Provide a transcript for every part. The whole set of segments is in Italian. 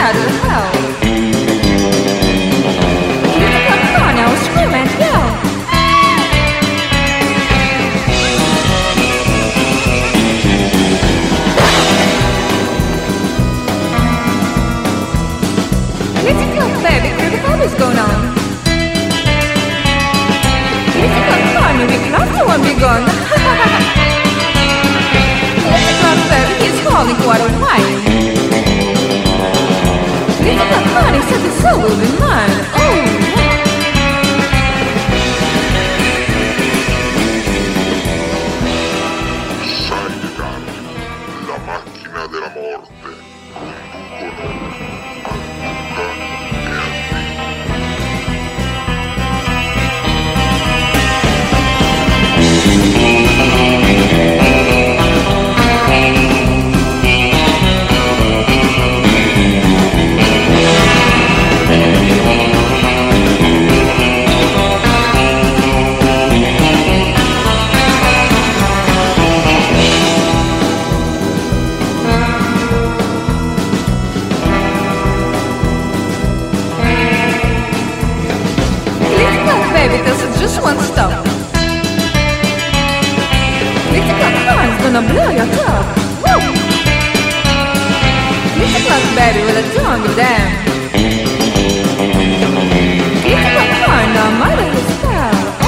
out of hell. Come on now, scream and yell. Let's go, baby, where the hell is going on? Let's go, come on, we lost the one be gone. Let's go, baby, he's calling what a white. Let's go, come on, he said the soul will be mine. Oh, Sidecar, la macchina della morte, conducono Anduca e let's go, baby, this is just one stop. Let's go, come on, it's gonna blow your top. Woo! Let's go, baby, with a jungle down. Let's go, come on, now, mother is style. Oh,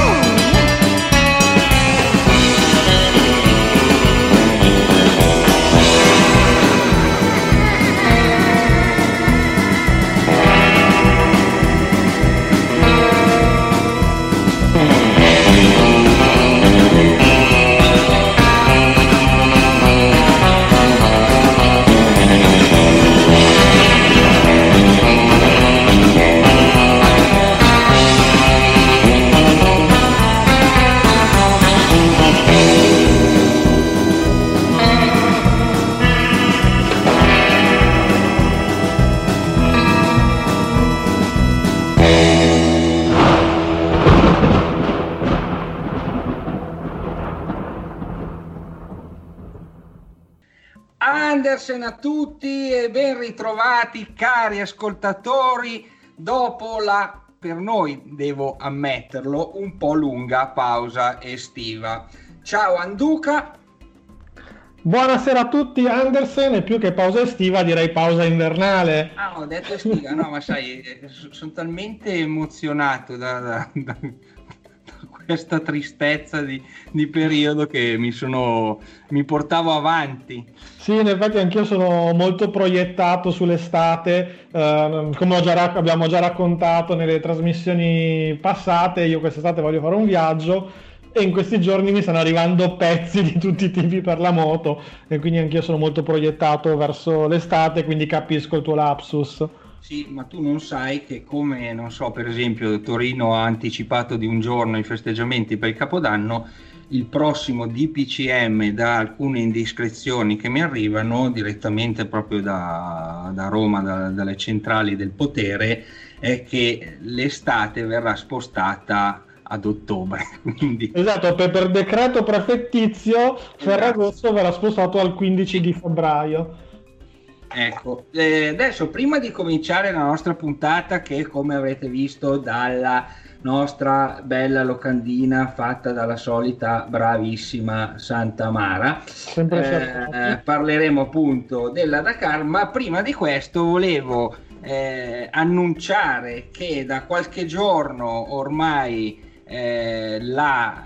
Andersen a tutti e ben ritrovati cari ascoltatori dopo la, per noi devo ammetterlo, un po' lunga pausa estiva. Ciao Anduca. Buonasera a tutti, Andersen, e più che pausa estiva direi pausa invernale. Ah, ho detto estiva, no, ma sai, sono talmente emozionato da questa tristezza di periodo che mi portavo avanti. Sì, in effetti anch'io sono molto proiettato sull'estate, come abbiamo già raccontato nelle trasmissioni passate. Io quest'estate voglio fare un viaggio e in questi giorni mi stanno arrivando pezzi di tutti i tipi per la moto e quindi anch'io sono molto proiettato verso l'estate, quindi capisco il tuo lapsus. Sì, ma tu non sai che, come, non so, per esempio Torino ha anticipato di un giorno i festeggiamenti per il Capodanno, il prossimo DPCM, da alcune indiscrezioni che mi arrivano direttamente proprio da Roma, dalle centrali del potere, è che l'estate verrà spostata ad ottobre. Quindi... Esatto, per decreto prefettizio Ferragosto verrà spostato al 15 di febbraio. Ecco, adesso prima di cominciare la nostra puntata, che come avrete visto dalla nostra bella locandina fatta dalla solita bravissima Santa Mara, parleremo appunto della Dakar, ma prima di questo volevo annunciare che da qualche giorno ormai la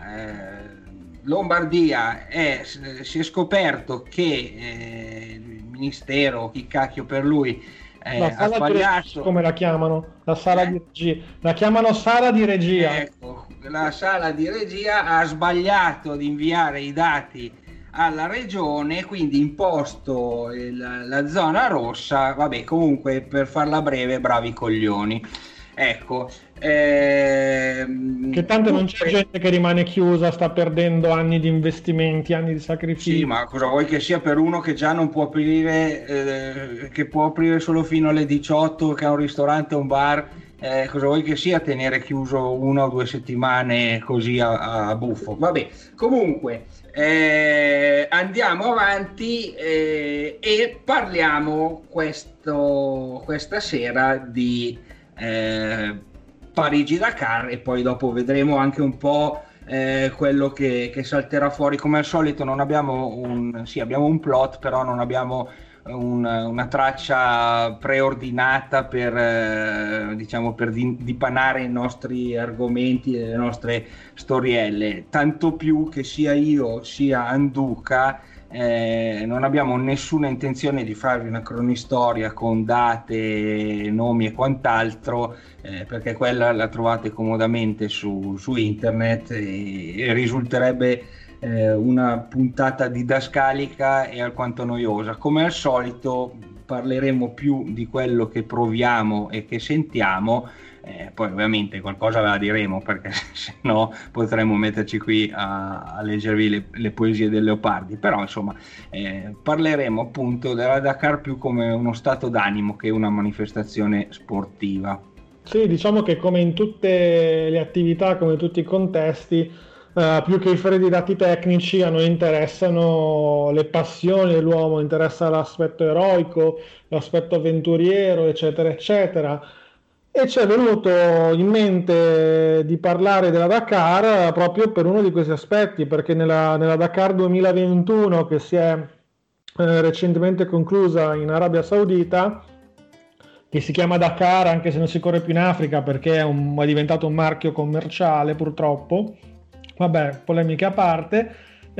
Lombardia si è scoperto che ministero, chi cacchio per lui, ha sbagliato. Come la chiamano? La sala di regia. La chiamano sala di regia. Ecco, la sala di regia ha sbagliato di inviare i dati alla regione, quindi imposto la zona rossa. Vabbè, comunque, per farla breve, bravi coglioni. Ecco, che tanto non c'è gente che rimane chiusa, sta perdendo anni di investimenti, anni di sacrifici. Sì, ma cosa vuoi che sia per uno che già non può aprire, che può aprire solo fino alle 18, che ha un ristorante o un bar, cosa vuoi che sia tenere chiuso 1 o 2 settimane così a buffo. Vabbè, comunque andiamo avanti e parliamo questa sera di Parigi-Dakar, e poi dopo vedremo anche un po' quello che salterà fuori. Come al solito non abbiamo abbiamo un plot, però non abbiamo una traccia preordinata per dipanare i nostri argomenti e le nostre storielle, tanto più che sia io sia Anduca non abbiamo nessuna intenzione di farvi una cronistoria con date, nomi e quant'altro, perché quella la trovate comodamente su internet e risulterebbe una puntata didascalica e alquanto noiosa. Come al solito parleremo più di quello che proviamo e che sentiamo, poi ovviamente qualcosa ve la diremo, perché se no potremmo metterci qui a leggervi le poesie del Leopardi, però insomma parleremo appunto della Dakar più come uno stato d'animo che una manifestazione sportiva. Sì, diciamo che come in tutte le attività, come in tutti i contesti, più che i freddi dati tecnici, a noi interessano le passioni dell'uomo, interessa l'aspetto eroico, l'aspetto avventuriero, eccetera, eccetera. E ci è venuto in mente di parlare della Dakar proprio per uno di questi aspetti, perché nella Dakar 2021, che si è recentemente conclusa in Arabia Saudita, che si chiama Dakar anche se non si corre più in Africa perché è diventato un marchio commerciale, purtroppo, vabbè, polemiche a parte,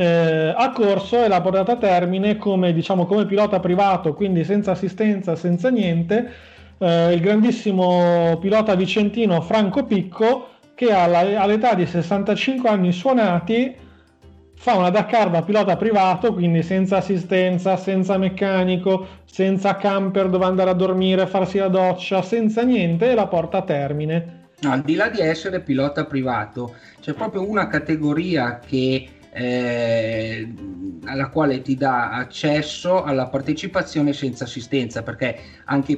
ha corso e l'ha portata a termine come pilota privato, quindi senza assistenza, senza niente, il grandissimo pilota vicentino Franco Picco, che all'età di 65 anni suonati fa una Dakar da pilota privato, quindi senza assistenza, senza meccanico, senza camper dove andare a dormire, farsi la doccia, senza niente, e la porta a termine. Al di là di essere pilota privato, c'è proprio una categoria alla quale ti dà accesso alla partecipazione senza assistenza, perché anche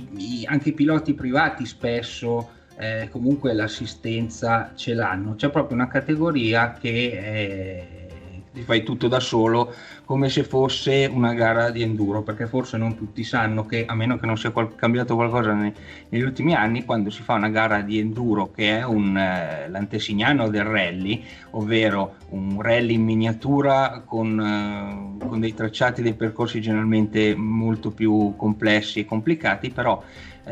i piloti privati spesso comunque l'assistenza ce l'hanno. C'è proprio una categoria che ti fai tutto da solo, come se fosse una gara di enduro, perché forse non tutti sanno che, a meno che non sia cambiato qualcosa negli ultimi anni, quando si fa una gara di enduro che è l'antesignano del rally, ovvero un rally in miniatura con dei tracciati, dei percorsi generalmente molto più complessi e complicati, però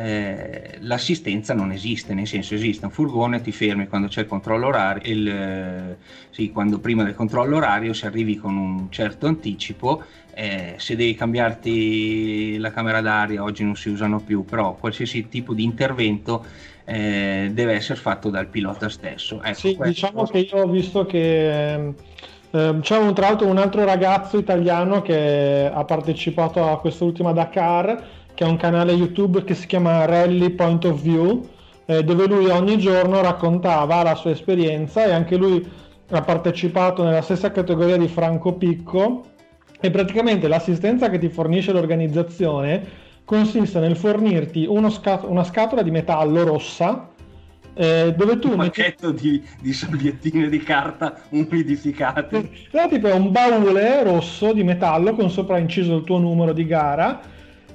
l'assistenza non esiste, nel senso esiste un furgone, ti fermi quando c'è il controllo orario, quando prima del controllo orario, se arrivi con un certo anticipo, se devi cambiarti la camera d'aria, oggi non si usano più, però qualsiasi tipo di intervento deve essere fatto dal pilota stesso. Ecco, sì, diciamo che io ho visto che c'è tra l'altro un altro ragazzo italiano che ha partecipato a quest'ultima Dakar, che ha un canale YouTube che si chiama Rally Point of View, dove lui ogni giorno raccontava la sua esperienza, e anche lui ha partecipato nella stessa categoria di Franco Picco, e praticamente l'assistenza che ti fornisce l'organizzazione consiste nel fornirti una scatola di metallo rossa, dove tu un pacchetto di salviettine di carta umidificate, tipo è un baule rosso di metallo con sopra inciso il tuo numero di gara,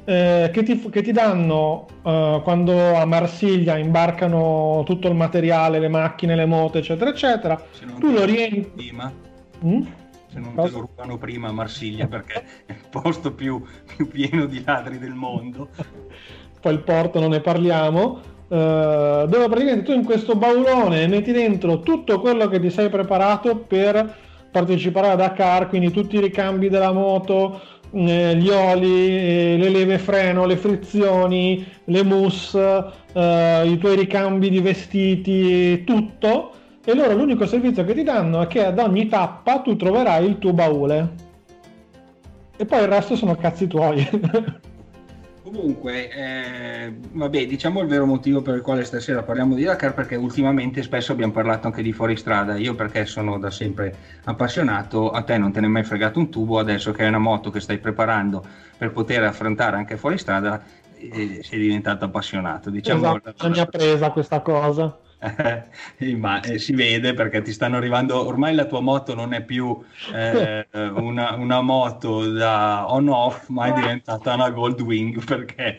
che ti danno quando a Marsiglia imbarcano tutto il materiale, le macchine, le moto, eccetera eccetera. Tu lo riempi prima. Se non te lo rubano prima a Marsiglia, perché è il posto più pieno di ladri del mondo. Poi il porto non ne parliamo, dove praticamente tu in questo baulone metti dentro tutto quello che ti sei preparato per partecipare a Dakar, quindi tutti i ricambi della moto, gli oli, le leve freno, le frizioni, le mousse, i tuoi ricambi di vestiti, tutto, e loro l'unico servizio che ti danno è che ad ogni tappa tu troverai il tuo baule, e poi il resto sono cazzi tuoi. Comunque, vabbè, diciamo il vero motivo per il quale stasera parliamo di Dakar, perché ultimamente spesso abbiamo parlato anche di fuoristrada. Io perché sono da sempre appassionato, a te non te ne è mai fregato un tubo, adesso che è una moto che stai preparando per poter affrontare anche fuoristrada, sei diventato appassionato, diciamo. Esatto, mi ha presa questa cosa. Ma si vede perché ti stanno arrivando, ormai la tua moto non è più una moto da on-off, ma è diventata una Goldwing, perché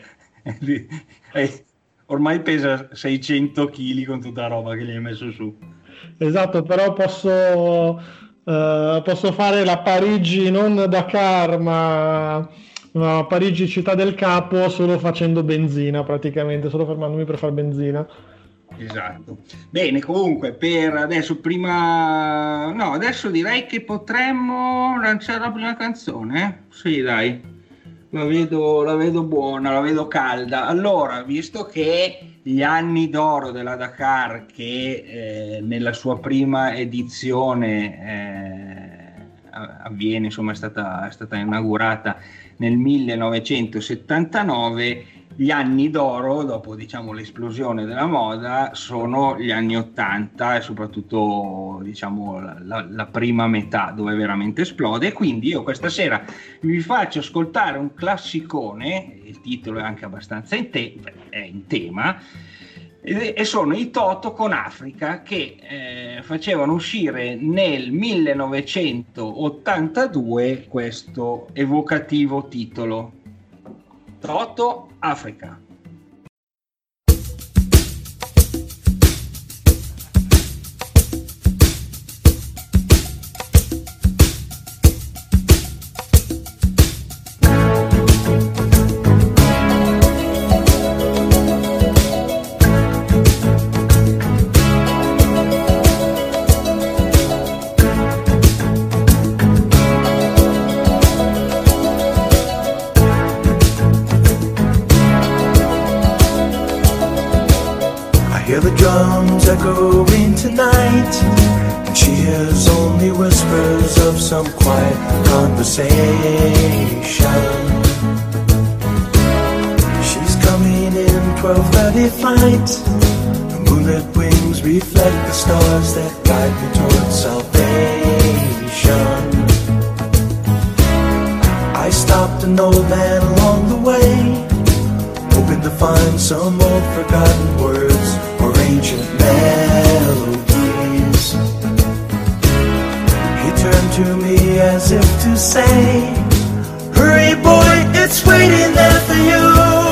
ormai pesa 600 kg con tutta la roba che gli hai messo su. Esatto, però posso fare la Parigi non Dakar, ma Parigi Città del Capo solo facendo benzina, praticamente, solo fermandomi per fare benzina. Esatto. Bene, comunque per adesso adesso direi che potremmo lanciare la prima canzone. Sì, dai. La vedo buona, la vedo calda. Allora, visto che gli anni d'oro della Dakar, che nella sua prima edizione avviene, insomma, è stata inaugurata nel 1979, gli anni d'oro, dopo diciamo l'esplosione della moda, sono gli anni 80 e soprattutto diciamo la prima metà dove veramente esplode. E quindi io questa sera vi faccio ascoltare un classicone, il titolo è anche abbastanza è in tema, e sono i Toto con Africa, che facevano uscire nel 1982 questo evocativo titolo, Toto Africa. Echoing tonight, and she hears only whispers of some quiet conversation. She's coming in 12:30 flight. The moonlit wings reflect the stars that guide me towards salvation. I stopped an old man along the way, hoping to find some old forgotten words or ancient melodies. He turned to me as if to say, hurry boy, it's waiting there for you.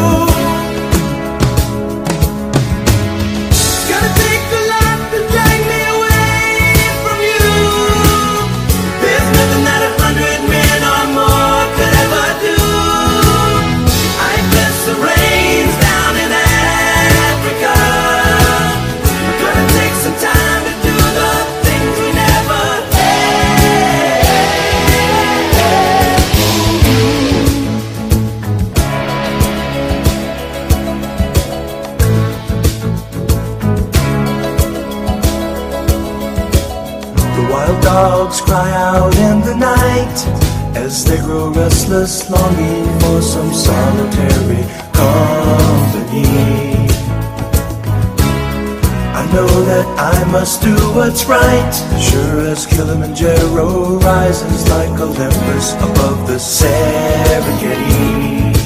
It's gonna take a lot to drag me away from you. There's nothing that 100 men or more could ever do. I guess the rain's down in Africa. Gonna take some time to do the things we never had. The wild dogs cry out in the night as they grow restless, longing for some solitary company. I know that I must do what's right, sure as Kilimanjaro rises like Olympus above the Serengeti.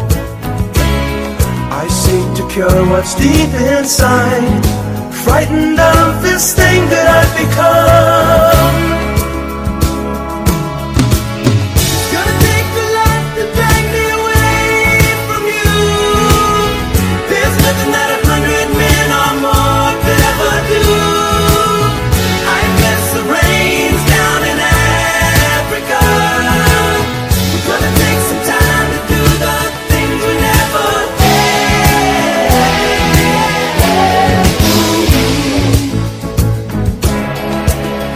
I seek to cure what's deep inside, frightened of this thing that I've become. It's gonna take a lot to drag me away from you. There's nothing that 100 men or more could ever do. I guess the rain's down in Africa. We're gonna take some time to do the things we never had.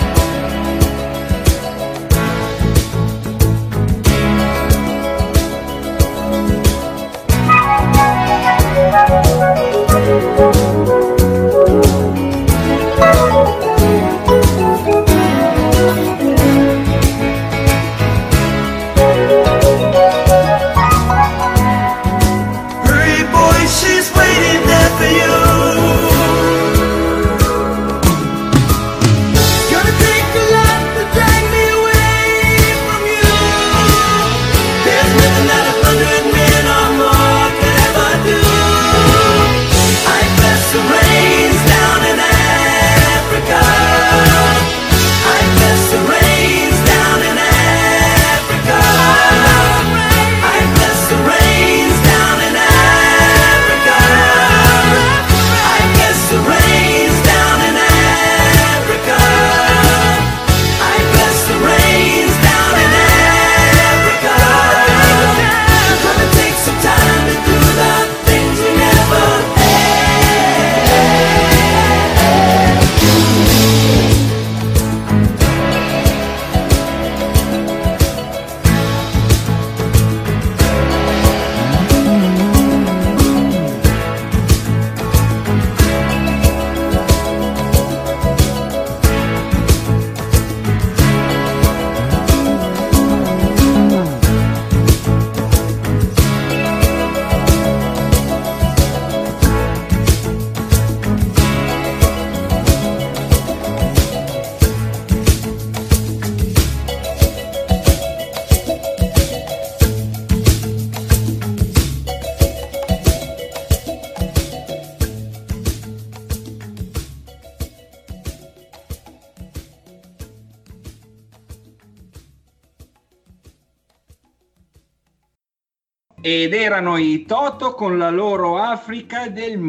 Ed erano i Toto con la loro Africa del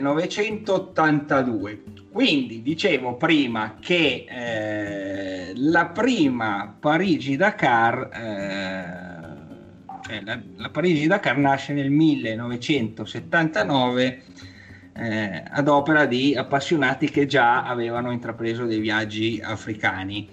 1982. Quindi dicevo prima che la prima Parigi-Dakar, la Parigi-Dakar nasce nel 1979 ad opera di appassionati che già avevano intrapreso dei viaggi africani.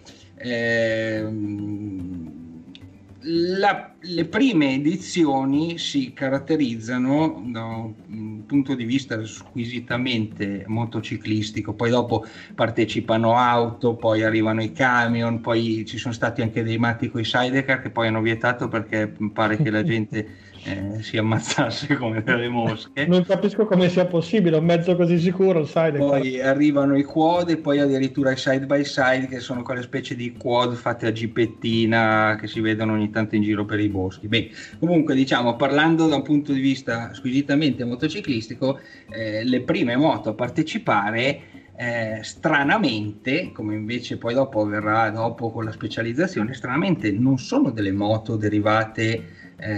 Le prime edizioni si caratterizzano da un punto di vista squisitamente motociclistico, poi dopo partecipano auto, poi arrivano i camion, poi ci sono stati anche dei matti coi sidecar che poi hanno vietato perché pare che la gente si ammazzasse come delle mosche. Non capisco come sia possibile un mezzo così sicuro il sidecar. Poi arrivano i quad e poi addirittura i side by side, che sono quelle specie di quad fatte a gippettina che si vedono ogni tanto in giro per i boschi. Beh, comunque diciamo, parlando da un punto di vista squisitamente motociclistico, le prime moto a partecipare stranamente, come invece poi dopo verrà dopo con la specializzazione, stranamente non sono delle moto derivate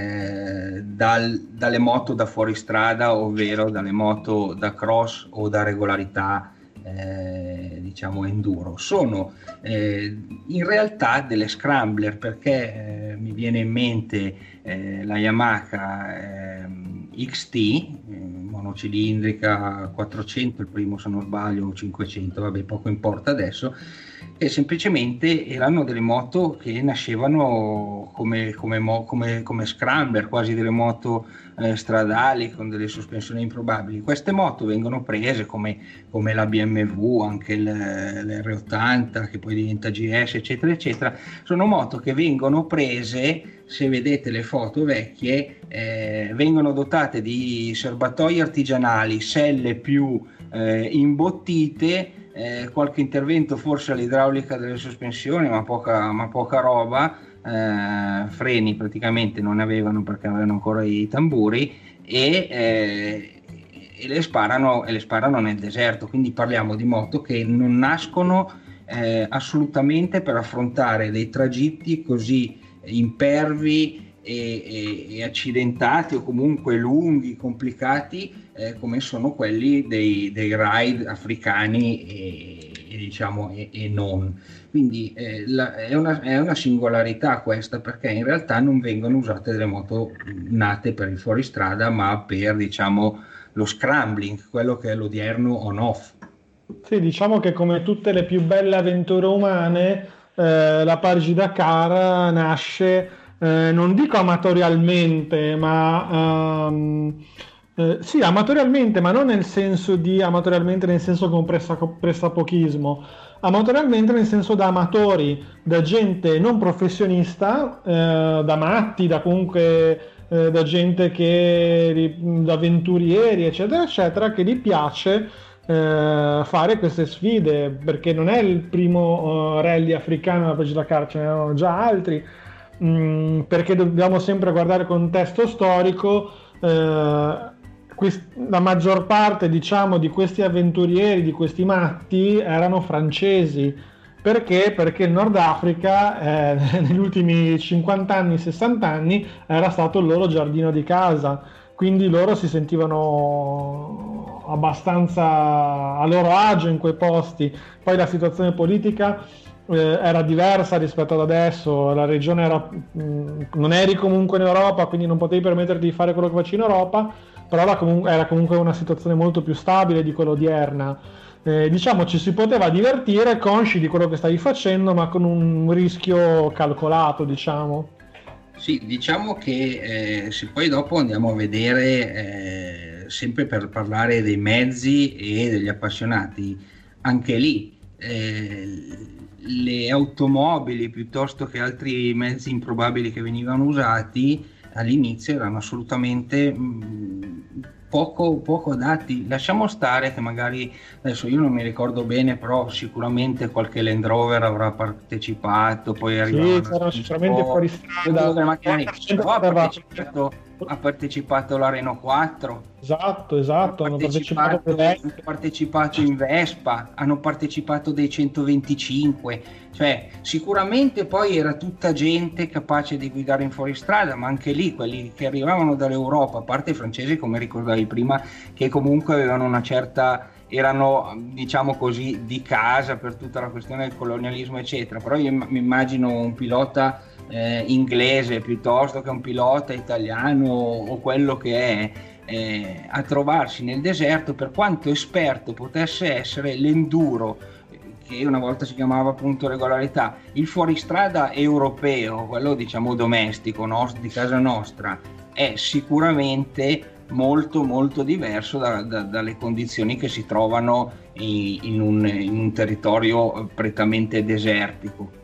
dalle moto da fuoristrada, ovvero dalle moto da cross o da regolarità diciamo enduro. Sono in realtà delle scrambler, perché mi viene in mente la Yamaha XT monocilindrica 400, il primo se non sbaglio, 500, vabbè, poco importa adesso, e semplicemente erano delle moto che nascevano come scrambler, quasi delle moto stradali con delle sospensioni improbabili. Queste moto vengono prese come la BMW, anche l'R80 che poi diventa GS, eccetera eccetera. Sono moto che vengono prese, se vedete le foto vecchie, vengono dotate di serbatoi artigianali, selle più imbottite, qualche intervento forse all'idraulica delle sospensioni, ma poca roba. Freni praticamente non avevano perché avevano ancora i tamburi, e le sparano nel deserto. Quindi parliamo di moto che non nascono assolutamente per affrontare dei tragitti così impervi e accidentati, o comunque lunghi, complicati, come sono quelli dei ride africani e non. Quindi è una singolarità questa, perché in realtà non vengono usate delle moto nate per il fuoristrada, ma per, diciamo, lo scrambling, quello che è l'odierno on-off. Sì, diciamo che come tutte le più belle avventure umane, la Parigi-Dakar nasce, non dico amatorialmente, ma sì, amatorialmente, ma non nel senso di amatorialmente nel senso con pressapochismo, amatorialmente nel senso da amatori, da gente non professionista, da matti, da comunque da gente da avventurieri, eccetera, eccetera, che gli piace fare queste sfide, perché non è il primo rally africano alla Parigi-Dakar, ce ne erano già altri, perché dobbiamo sempre guardare il contesto storico. La maggior parte, diciamo, di questi avventurieri, di questi matti, erano francesi. Perché? Perché il Nord Africa negli ultimi 50 anni, 60 anni era stato il loro giardino di casa, quindi loro si sentivano abbastanza a loro agio in quei posti. Poi la situazione politica era diversa rispetto ad adesso, la regione non eri comunque in Europa, quindi non potevi permetterti di fare quello che facevi in Europa, però era comunque una situazione molto più stabile di quella odierna. Diciamo, ci si poteva divertire consci di quello che stavi facendo, ma con un rischio calcolato, diciamo. Sì, diciamo che se poi dopo andiamo a vedere, sempre per parlare dei mezzi e degli appassionati, anche lì le automobili piuttosto che altri mezzi improbabili che venivano usati all'inizio erano assolutamente poco adatti. Lasciamo stare che magari, adesso io non mi ricordo bene, però sicuramente qualche Land Rover avrà partecipato, poi arrivavano c'erano sicuramente fuori strada, delle macchine, però ha partecipato ha partecipato alla Renault 4, Esatto, hanno partecipato hanno partecipato in Vespa, hanno partecipato dei 125, cioè sicuramente poi era tutta gente capace di guidare in fuoristrada, ma anche lì quelli che arrivavano dall'Europa, a parte i francesi come ricordavi prima, che comunque avevano una certa, erano diciamo così di casa per tutta la questione del colonialismo eccetera, però io mi immagino un pilota inglese piuttosto che un pilota italiano o quello che è, a trovarsi nel deserto, per quanto esperto potesse essere, l'enduro, che una volta si chiamava appunto regolarità, il fuoristrada europeo, quello diciamo domestico, di casa nostra, è sicuramente molto diverso dalle condizioni che si trovano in un territorio prettamente desertico.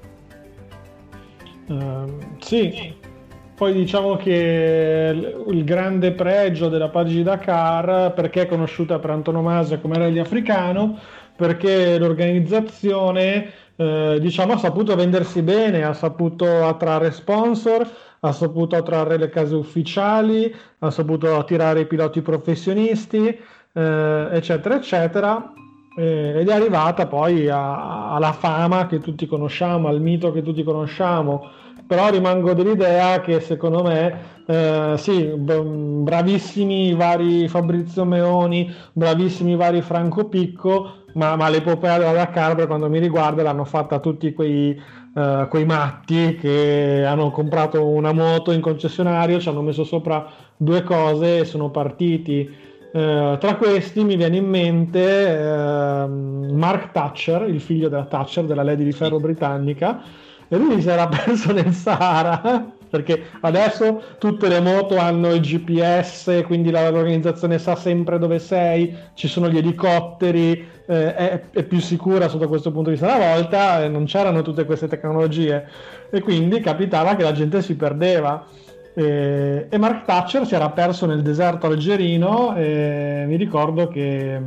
Sì, poi diciamo che il grande pregio della Parigi Dakar, perché è conosciuta per antonomasia come rally africano, perché l'organizzazione diciamo ha saputo vendersi bene, ha saputo attrarre sponsor, ha saputo attrarre le case ufficiali, ha saputo attirare i piloti professionisti, eccetera eccetera, ed è arrivata poi alla fama che tutti conosciamo, al mito che tutti conosciamo. Però rimango dell'idea che secondo me sì, bravissimi i vari Fabrizio Meoni, bravissimi i vari Franco Picco, ma l'epopea della Dakar, per quanto mi riguarda, l'hanno fatta tutti quei matti che hanno comprato una moto in concessionario, ci hanno messo sopra due cose e sono partiti. Tra questi mi viene in mente Mark Thatcher, il figlio della Thatcher, della Lady di Ferro britannica, e lui si era perso nel Sahara, perché adesso tutte le moto hanno il GPS, quindi l'organizzazione sa sempre dove sei, ci sono gli elicotteri, è più sicura sotto questo punto di vista. Una volta non c'erano tutte queste tecnologie e quindi capitava che la gente si perdeva. E Mark Thatcher si era perso nel deserto algerino e mi ricordo che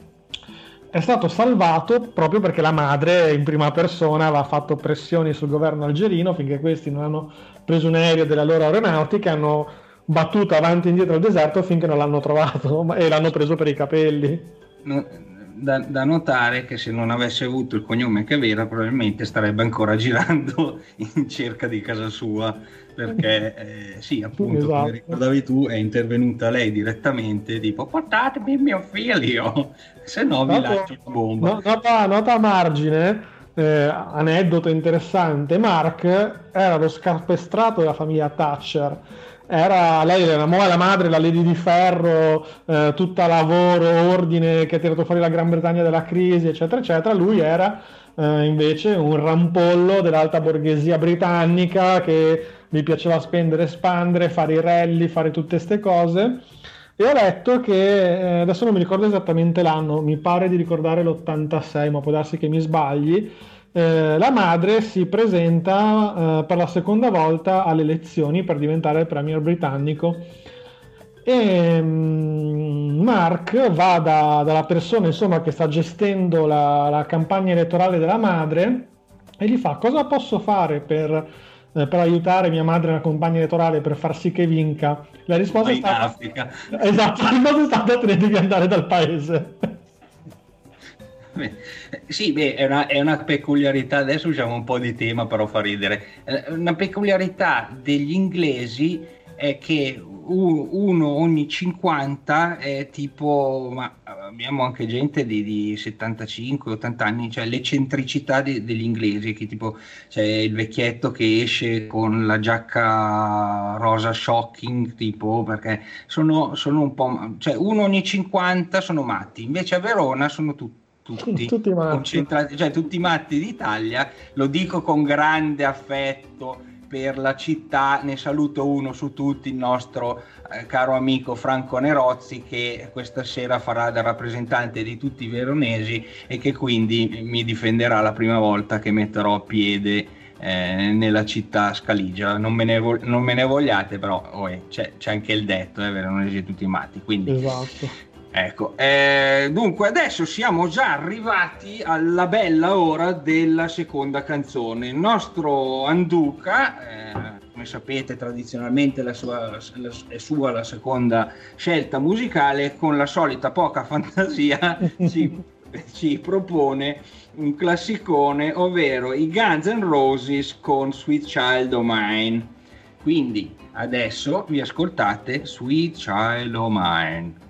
è stato salvato proprio perché la madre in prima persona aveva fatto pressioni sul governo algerino finché questi non hanno preso un aereo della loro aeronautica, hanno battuto avanti e indietro il deserto finché non l'hanno trovato e l'hanno preso per i capelli. Da notare che se non avesse avuto il cognome che aveva probabilmente starebbe ancora girando in cerca di casa sua, perché sì, appunto, esatto, come ricordavi tu, è intervenuta lei direttamente tipo portatemi il mio figlio, se no vi lascio la bomba. Nota a margine, aneddoto interessante, Mark era lo scarpestrato della famiglia Thatcher. Lei era la madre, la Lady di Ferro, tutta lavoro, ordine, che ha tirato fuori la Gran Bretagna dalla crisi, eccetera eccetera. Lui era invece un rampollo dell'alta borghesia britannica che gli piaceva spendere, espandere, fare i rally, fare tutte queste cose. E ho letto che, adesso non mi ricordo esattamente l'anno, mi pare di ricordare l'86, ma può darsi che mi sbagli, la madre si presenta per la seconda volta alle elezioni per diventare il premier britannico e Mark va dalla persona insomma che sta gestendo la campagna elettorale della madre e gli fa: cosa posso fare per aiutare mia madre nella campagna elettorale per far sì che vinca? La risposta è stata esatto, la risposta è stata: te ne devi andare dal paese. Sì, è una peculiarità, adesso usiamo un po' di tema però fa ridere, una peculiarità degli inglesi è che uno ogni 50 è tipo, ma abbiamo anche gente di 75-80 anni, cioè l'eccentricità degli inglesi, che tipo c'è il vecchietto che esce con la giacca rosa shocking, tipo, perché sono un po', cioè uno ogni 50 sono matti, invece a Verona sono tutti matti. Cioè tutti matti d'Italia. Lo dico con grande affetto per la città, ne saluto uno su tutti, il nostro caro amico Franco Nerozzi, che questa sera farà da rappresentante di tutti i veronesi e che quindi mi difenderà la prima volta che metterò piede nella città scaligia. Non me ne vogliate, però c'è anche il detto, veronesi tutti matti, quindi esatto. Ecco, dunque adesso siamo già arrivati alla bella ora della seconda canzone. Il nostro Anduca, come sapete tradizionalmente è sua la seconda scelta musicale, con la solita poca fantasia ci propone un classicone, ovvero i Guns N' Roses con Sweet Child O' Mine. Quindi adesso vi ascoltate Sweet Child O' Mine.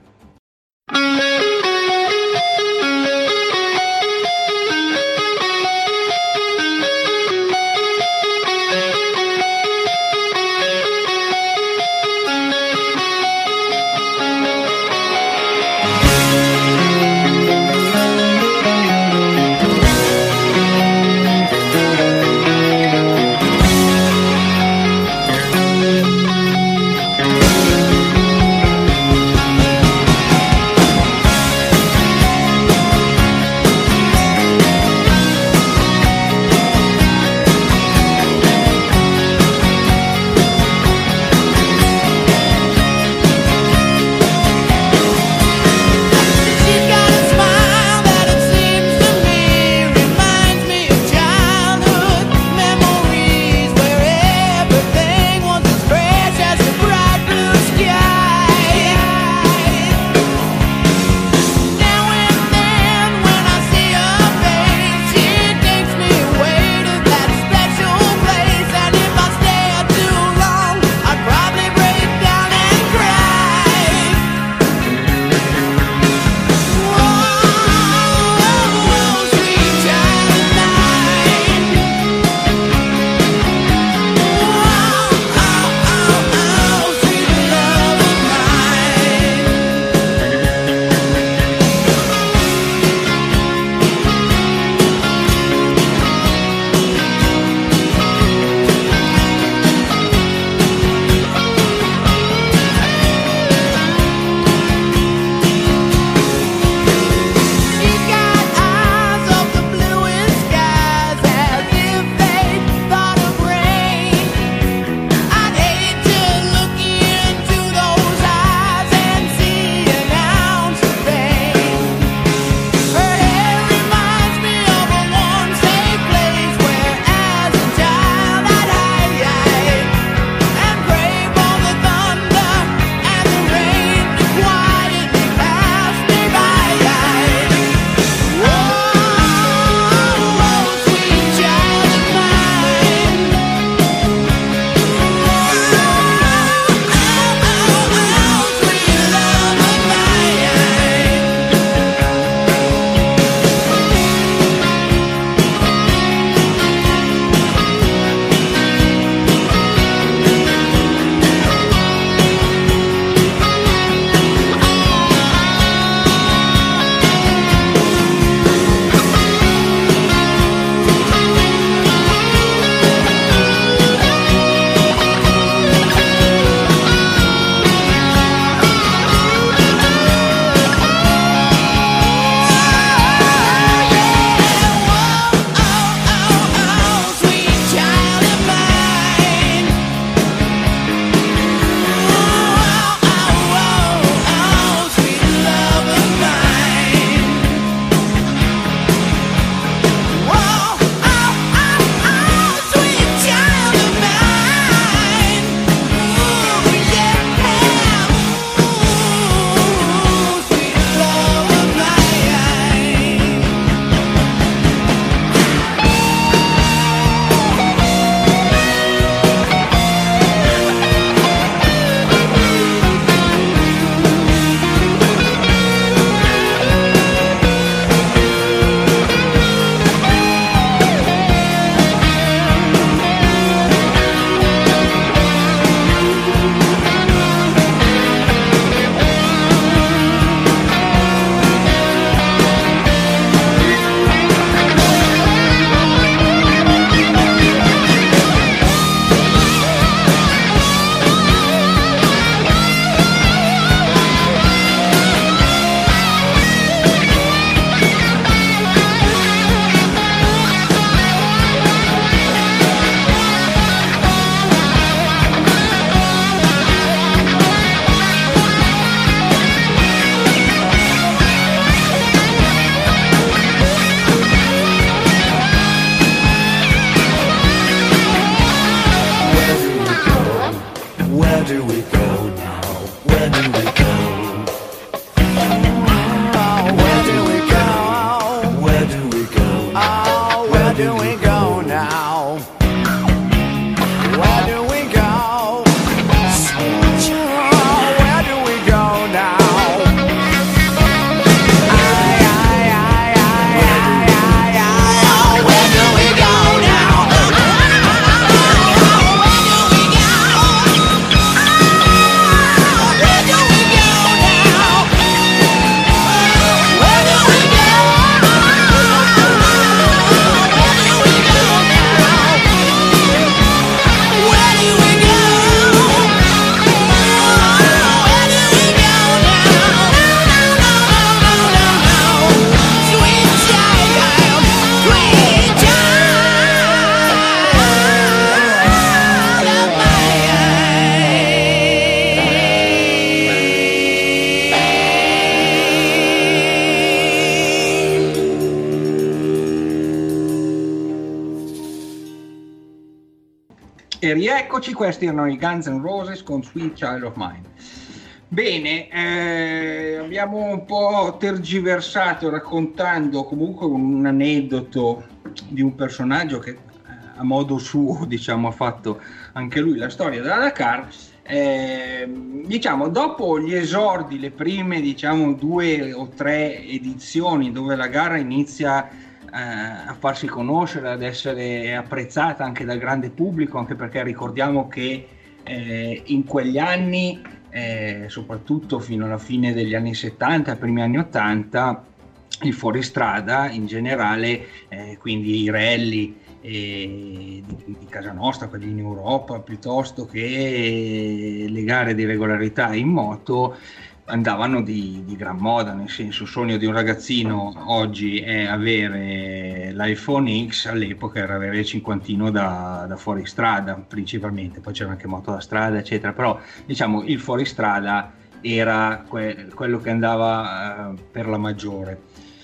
E rieccoci, questi erano i Guns N' Roses con Sweet Child of Mine. Bene, abbiamo un po' tergiversato raccontando comunque un aneddoto di un personaggio che a modo suo, diciamo, ha fatto anche lui la storia della Dakar. Diciamo, dopo gli esordi, le prime, diciamo, 2 o 3 edizioni dove la gara inizia a farsi conoscere, ad essere apprezzata anche dal grande pubblico, anche perché ricordiamo che in quegli anni, soprattutto fino alla fine degli anni 70, primi anni 80, il fuoristrada in generale, quindi i rally di casa nostra, quelli in Europa, piuttosto che le gare di regolarità in moto, andavano di gran moda, nel senso, il sogno di un ragazzino oggi è avere l'iPhone X, all'epoca era avere il cinquantino da fuoristrada principalmente, poi c'era anche moto da strada eccetera, però diciamo il fuoristrada era quello che andava per la maggiore.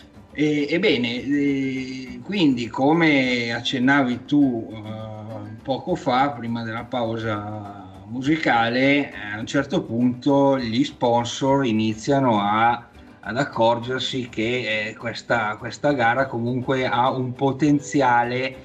Ebbene, quindi come accennavi tu poco fa, prima della pausa musicale, a un certo punto gli sponsor iniziano ad accorgersi che questa gara comunque ha un potenziale,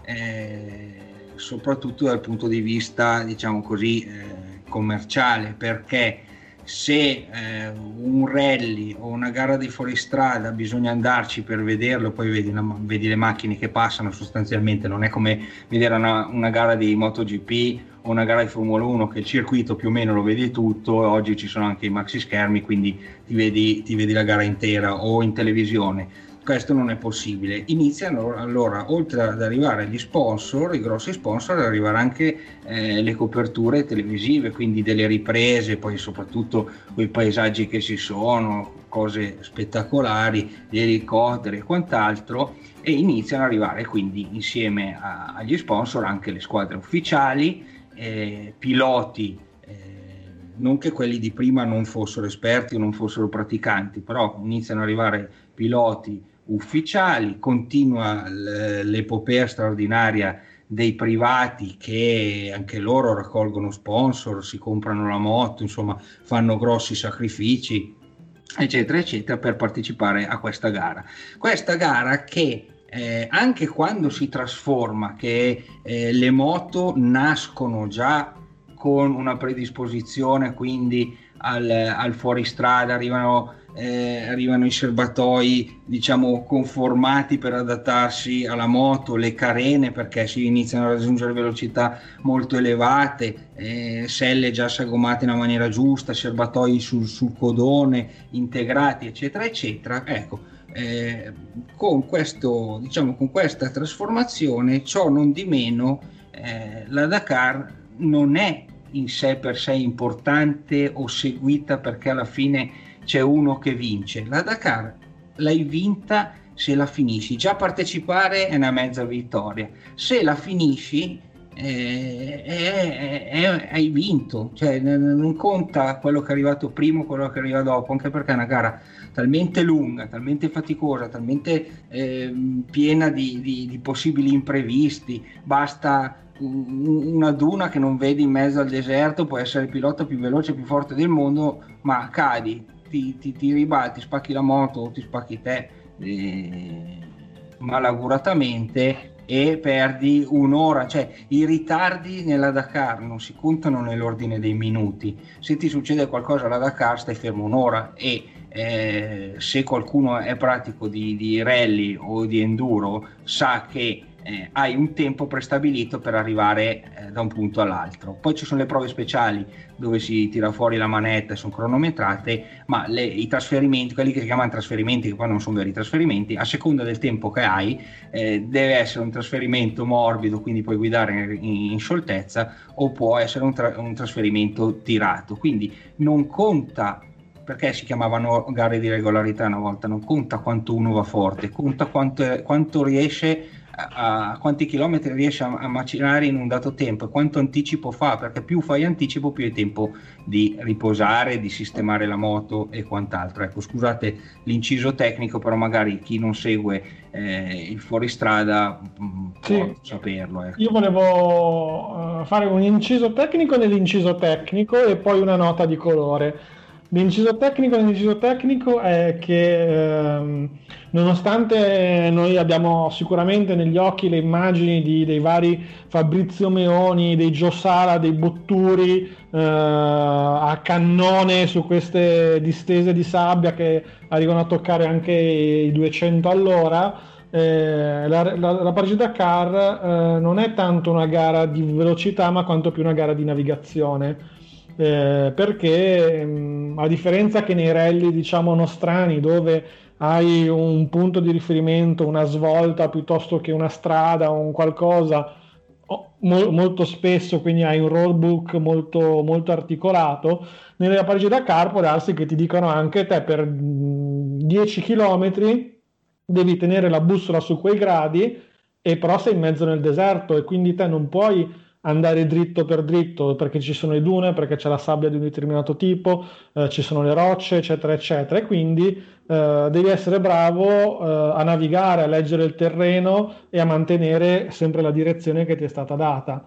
soprattutto dal punto di vista, diciamo così, commerciale, perché se un rally o una gara di fuoristrada bisogna andarci per vederlo, poi vedi le macchine che passano, sostanzialmente non è come vedere una gara di MotoGP o una gara di Formula 1 che il circuito più o meno lo vedi tutto, oggi ci sono anche i maxi schermi, quindi ti vedi la gara intera, o in televisione. Questo non è possibile. Iniziano allora, oltre ad arrivare gli sponsor, i grossi sponsor, ad arrivare anche le coperture televisive, quindi delle riprese, poi soprattutto quei paesaggi che ci sono, cose spettacolari, gli elicotteri e quant'altro, e iniziano ad arrivare quindi insieme agli sponsor anche le squadre ufficiali, piloti, non che quelli di prima non fossero esperti o non fossero praticanti, però iniziano ad arrivare piloti ufficiali, continua l'epopea straordinaria dei privati che anche loro raccolgono sponsor, si comprano la moto, insomma fanno grossi sacrifici eccetera eccetera per partecipare a questa gara che anche quando si trasforma, che le moto nascono già con una predisposizione quindi al fuoristrada, arrivano i serbatoi, diciamo, conformati per adattarsi alla moto, le carene perché si iniziano a raggiungere velocità molto elevate, selle già sagomate in una maniera giusta, serbatoi sul codone integrati eccetera eccetera. Ecco, con questa trasformazione, ciò non di meno, la Dakar non è in sé per sé importante o seguita perché alla fine c'è uno che vince. La Dakar l'hai vinta se la finisci. Già partecipare è una mezza vittoria, se la finisci hai vinto, cioè non conta quello che è arrivato prima o quello che arriva dopo, anche perché è una gara talmente lunga, talmente faticosa, talmente piena di possibili imprevisti. Basta una duna che non vedi in mezzo al deserto, puoi essere il pilota più veloce, più forte del mondo, ma cadi, ti ribalti, spacchi la moto o ti spacchi te malauguratamente e perdi un'ora. Cioè i ritardi nella Dakar non si contano nell'ordine dei minuti. Se ti succede qualcosa alla Dakar stai fermo un'ora, e se qualcuno è pratico di rally o di enduro sa che hai un tempo prestabilito per arrivare da un punto all'altro. Poi ci sono le prove speciali dove si tira fuori la manetta e sono cronometrate, ma i trasferimenti, quelli che si chiamano trasferimenti, che poi non sono veri trasferimenti, a seconda del tempo che hai, deve essere un trasferimento morbido, quindi puoi guidare in scioltezza, o può essere un trasferimento tirato. Quindi non conta, perché si chiamavano gare di regolarità una volta, non conta quanto uno va forte, conta quanto riesce a quanti chilometri riesce a macinare in un dato tempo e quanto anticipo fa, perché più fai anticipo più hai tempo di riposare, di sistemare la moto e quant'altro. Ecco, scusate l'inciso tecnico, però magari chi non segue il fuoristrada può saperlo. Ecco. Io volevo fare un inciso tecnico nell'inciso tecnico e poi una nota di colore. L'inciso tecnico è che nonostante noi abbiamo sicuramente negli occhi le immagini dei vari Fabrizio Meoni, dei Gio Sala, dei Botturi a cannone su queste distese di sabbia che arrivano a toccare anche i 200 all'ora, la Parigi-Dakar non è tanto una gara di velocità ma quanto più una gara di navigazione. Perché a differenza che nei rally diciamo nostrani dove hai un punto di riferimento, una svolta piuttosto che una strada o un qualcosa molto spesso, quindi hai un roadbook molto, molto articolato, nella Parigi-Dakar può darsi che ti dicano anche te per 10 km devi tenere la bussola su quei gradi e però sei in mezzo nel deserto e quindi te non puoi andare dritto per dritto perché ci sono le dune, perché c'è la sabbia di un determinato tipo, ci sono le rocce, eccetera, eccetera, e quindi devi essere bravo a navigare, a leggere il terreno e a mantenere sempre la direzione che ti è stata data.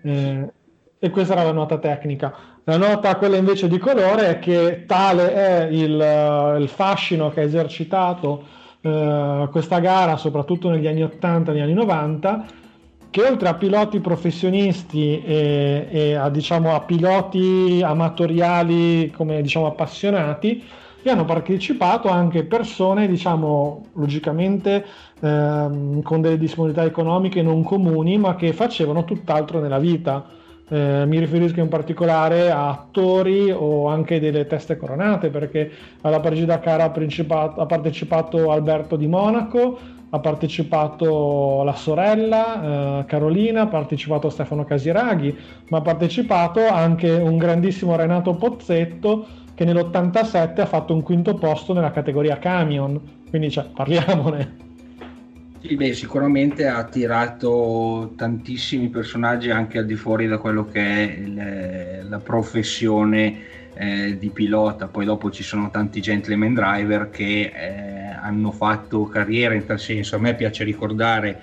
E questa era la nota tecnica. La nota, quella invece di colore, è che tale è il fascino che ha esercitato questa gara, soprattutto negli anni 80 e negli anni 90, che oltre a piloti professionisti e a, diciamo, a piloti amatoriali come diciamo appassionati, vi hanno partecipato anche persone diciamo logicamente con delle disponibilità economiche non comuni ma che facevano tutt'altro nella vita. Mi riferisco in particolare a attori o anche delle teste coronate, perché alla Parigi-Dakar ha partecipato Alberto di Monaco, ha partecipato la sorella Carolina, ha partecipato Stefano Casiraghi, ma ha partecipato anche un grandissimo Renato Pozzetto che nell'87 ha fatto un quinto posto nella categoria camion, quindi parliamone. Sì, beh, sicuramente ha attirato tantissimi personaggi anche al di fuori da quello che è la professione di pilota. Poi dopo ci sono tanti gentleman driver che hanno fatto carriera in tal senso. A me piace ricordare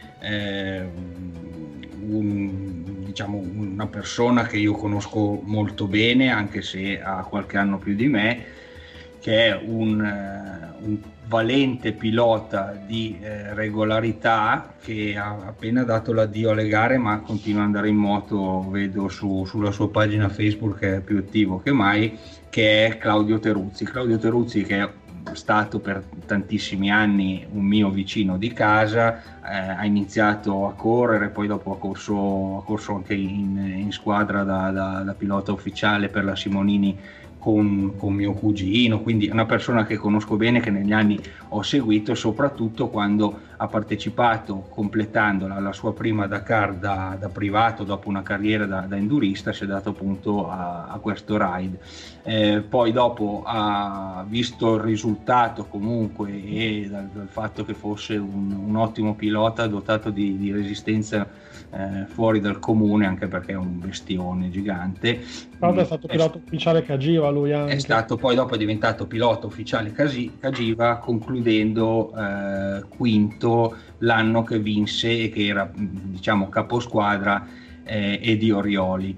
una persona che io conosco molto bene, anche se ha qualche anno più di me, che è un valente pilota di regolarità che ha appena dato l'addio alle gare ma continua ad andare in moto, vedo sulla sua pagina Facebook che è più attivo che mai, che è Claudio Teruzzi, che è stato per tantissimi anni un mio vicino di casa, ha iniziato a correre, poi dopo ha corso anche in squadra da pilota ufficiale per la Simonini con mio cugino, quindi è una persona che conosco bene, che negli anni ho seguito, e soprattutto quando ha partecipato, completando la sua prima Dakar da privato dopo una carriera da endurista, si è dato appunto a questo ride. Poi dopo ha visto il risultato comunque e dal fatto che fosse un ottimo pilota dotato di resistenza fuori dal comune, anche perché è un bestione gigante. È stato pilota ufficiale Cagiva lui anche. È stato poi dopo è diventato pilota ufficiale Cagiva, concludendo quinto l'anno che vinse e che era diciamo caposquadra Edi Orioli.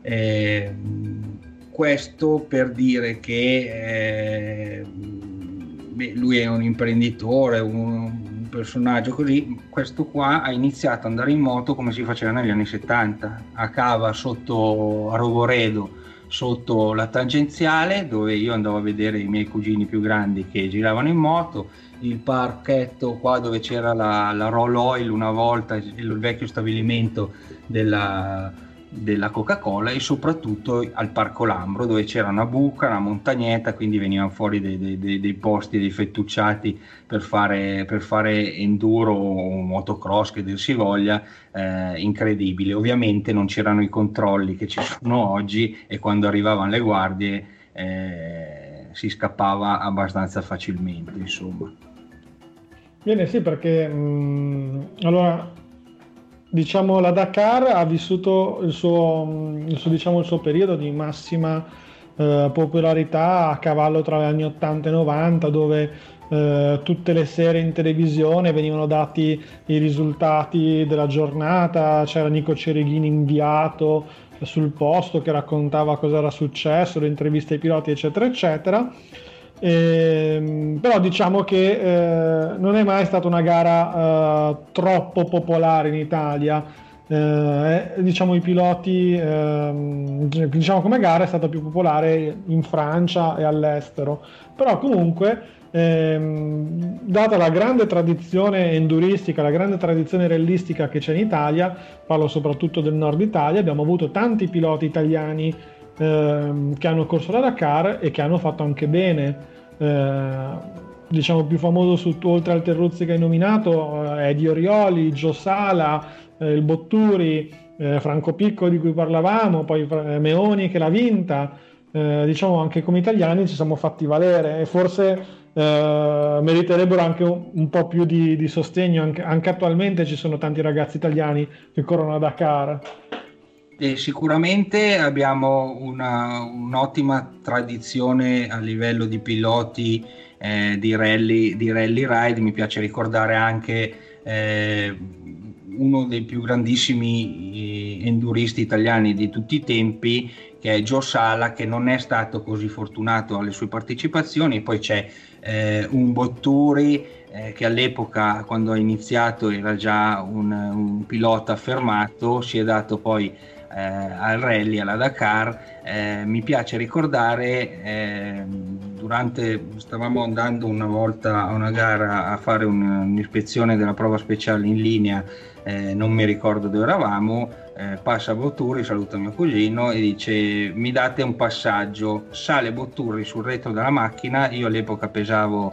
Questo per dire che lui è un imprenditore, un personaggio così. Questo qua ha iniziato ad andare in moto come si faceva negli anni 70, a Cava sotto a Rogoredo, sotto la tangenziale, dove io andavo a vedere i miei cugini più grandi che giravano in moto, il parchetto qua dove c'era la Roll Oil una volta, il vecchio stabilimento della Coca-Cola, e soprattutto al Parco Lambro dove c'era una buca, una montagnetta, quindi venivano fuori dei posti, dei fettucciati per fare enduro o motocross, che dir si voglia, incredibile. Ovviamente non c'erano i controlli che ci sono oggi e quando arrivavano le guardie si scappava abbastanza facilmente, insomma. Bene, sì, perché allora diciamo la Dakar ha vissuto diciamo, il suo periodo di massima popolarità a cavallo tra gli anni 80 e 90, dove tutte le sere in televisione venivano dati i risultati della giornata, c'era Nico Cereghini inviato sul posto che raccontava cosa era successo, le interviste ai piloti, eccetera, eccetera. Però diciamo che non è mai stata una gara troppo popolare in Italia. Diciamo i piloti, diciamo come gara è stata più popolare in Francia e all'estero, però comunque data la grande tradizione enduristica, la grande tradizione rallistica che c'è in Italia, parlo soprattutto del nord Italia, abbiamo avuto tanti piloti italiani che hanno corso la Dakar e che hanno fatto anche bene. Diciamo più famoso oltre al Terruzzi che hai nominato è Eddie Orioli, Gio Sala, il Botturi, Franco Picco di cui parlavamo, poi Meoni che l'ha vinta. Diciamo anche come italiani ci siamo fatti valere e forse meriterebbero anche un po' più di sostegno. Anche attualmente ci sono tanti ragazzi italiani che corrono a Dakar. Sicuramente abbiamo un'ottima tradizione a livello di piloti di rally ride. Mi piace ricordare anche uno dei più grandissimi enduristi italiani di tutti i tempi, che è Gio Sala, che non è stato così fortunato alle sue partecipazioni. Poi c'è un Botturi che all'epoca, quando ha iniziato, era già un pilota affermato, si è dato poi al rally, alla Dakar. Mi piace ricordare stavamo andando una volta a una gara a fare un'ispezione della prova speciale in linea, non mi ricordo dove eravamo, passa Botturi, saluta mio cugino e dice: mi date un passaggio. Sale Botturi sul retro della macchina, io all'epoca pesavo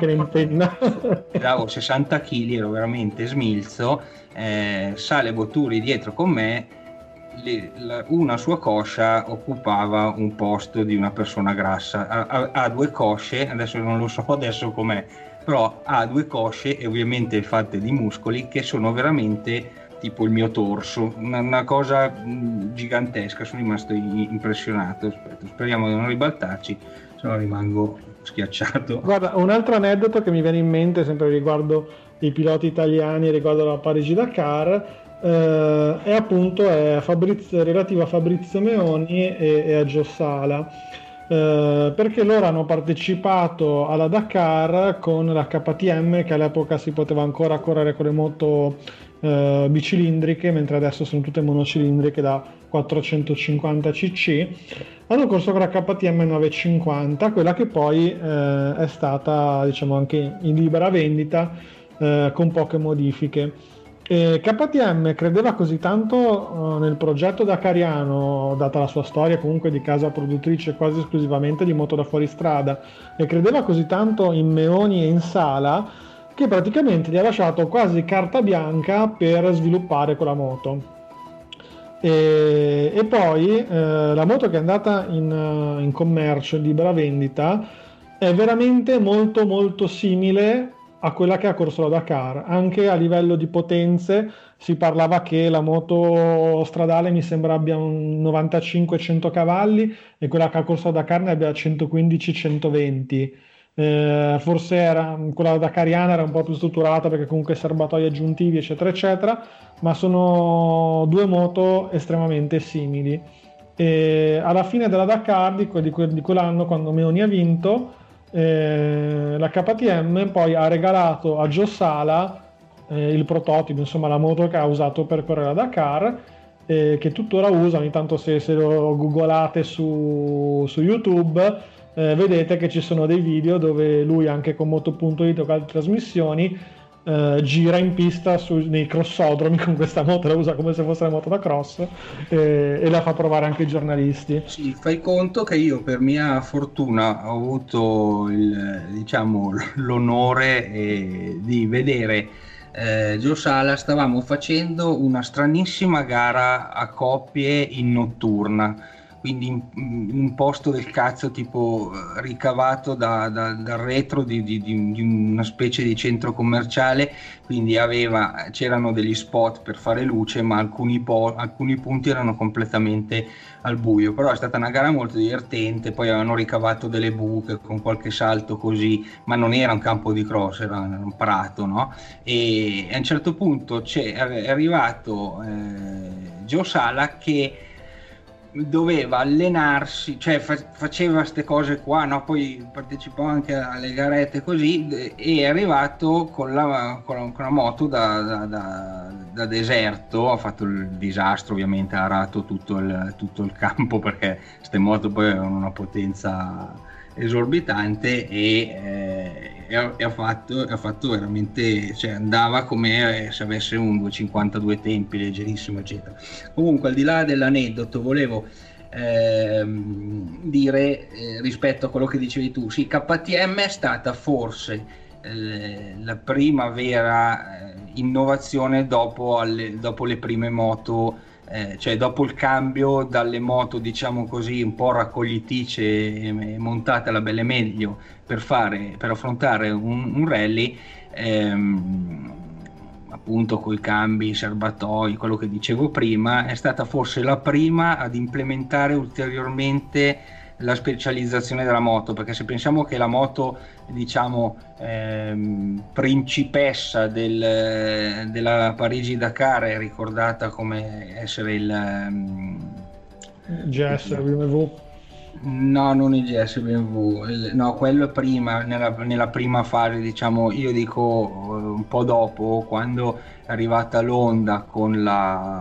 60 kg, ero veramente smilzo, sale Botturi dietro con me, una sua coscia occupava un posto di una persona grassa, ha due cosce, adesso non lo so adesso com'è, però ha due cosce e ovviamente fatte di muscoli che sono veramente tipo il mio torso, una cosa gigantesca. Sono rimasto impressionato. Speriamo di non ribaltarci, se no rimango schiacciato. Guarda, un altro aneddoto che mi viene in mente sempre riguardo i piloti italiani, riguardo la Parigi-Dakar, è appunto relativo a Fabrizio Meoni e a Gio Sala, perché loro hanno partecipato alla Dakar con la KTM, che all'epoca si poteva ancora correre con le moto bicilindriche, mentre adesso sono tutte monocilindriche da 450 cc. Hanno corso con la KTM 950, quella che poi è stata, diciamo, anche in libera vendita con poche modifiche. KTM credeva così tanto nel progetto dakariano, data la sua storia comunque di casa produttrice quasi esclusivamente di moto da fuoristrada, e credeva così tanto in Meoni e in Sala, che praticamente gli ha lasciato quasi carta bianca per sviluppare quella moto. E poi la moto che è andata in commercio, in libera vendita, è veramente molto molto simile a quella che ha corso la Dakar. Anche a livello di potenze si parlava che la moto stradale mi sembra abbia un 95-100 cavalli e quella che ha corso la Dakar ne abbia 115-120. Forse quella dakariana era un po' più strutturata perché comunque serbatoi aggiuntivi eccetera eccetera, ma sono due moto estremamente simili. E alla fine della Dakar di quell'anno, quando Meoni ha vinto, la KTM poi ha regalato a Gio Sala il prototipo, insomma la moto che ha usato per correre la Dakar, che tuttora usa. Ogni tanto se lo googolate su YouTube vedete che ci sono dei video dove lui, anche con Moto.it o altre trasmissioni, gira in pista nei crossodromi con questa moto, la usa come se fosse una moto da cross e la fa provare anche ai giornalisti. Sì, fai conto che io, per mia fortuna, ho avuto l'onore di vedere Gio Sala. Stavamo facendo una stranissima gara a coppie in notturna, quindi in un posto del cazzo tipo ricavato dal retro di una specie di centro commerciale, quindi c'erano degli spot per fare luce, ma alcuni punti erano completamente al buio. Però è stata una gara molto divertente, poi avevano ricavato delle buche con qualche salto così, ma non era un campo di cross, era un prato, no? E a un certo punto è arrivato Joe Sala che doveva allenarsi, cioè faceva queste cose qua, no? Poi partecipò anche alle garette così, e è arrivato con la moto da deserto, ha fatto il disastro, ovviamente ha arato tutto il campo, perché queste moto poi avevano una potenza esorbitante, e ha fatto veramente, cioè andava come se avesse un 252 tempi, leggerissimo eccetera. Comunque, al di là dell'aneddoto, volevo dire rispetto a quello che dicevi tu, sì, KTM è stata forse la prima vera innovazione dopo le prime moto, cioè dopo il cambio dalle moto, diciamo così, un po' raccogliticce e montate alla belle meglio per affrontare un rally, appunto coi cambi, serbatoi, quello che dicevo prima. È stata forse la prima ad implementare ulteriormente la specializzazione della moto, perché se pensiamo che la moto, diciamo, principessa della Parigi-Dakar è ricordata come essere il GS BMW. No, non il GS BMW, no, quello prima, nella prima fase, diciamo, io dico un po' dopo, quando è arrivata l'Honda con la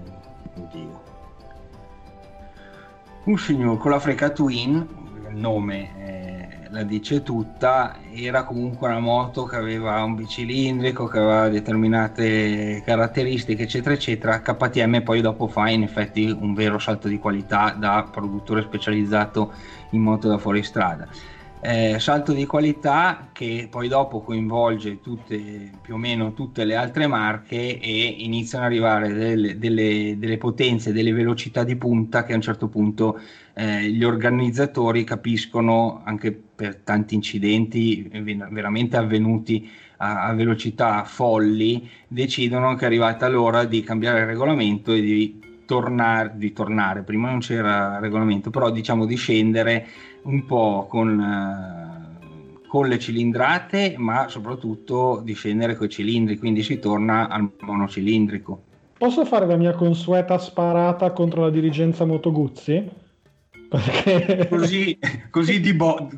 con l'Africa Twin, il nome la dice tutta. Era comunque una moto che aveva un bicilindrico, che aveva determinate caratteristiche eccetera eccetera. KTM poi dopo fa in effetti un vero salto di qualità da produttore specializzato in moto da fuoristrada, salto di qualità che poi dopo coinvolge più o meno tutte le altre marche, e iniziano ad arrivare delle potenze, delle velocità di punta che a un certo punto gli organizzatori capiscono, anche per tanti incidenti veramente avvenuti a velocità folli, decidono che è arrivata l'ora di cambiare il regolamento e di tornare. Prima non c'era regolamento, però diciamo di scendere un po' con le cilindrate, ma soprattutto di scendere coi cilindri, quindi si torna al monocilindrico. Posso fare la mia consueta sparata contro la dirigenza Moto Guzzi? Perché così di bot.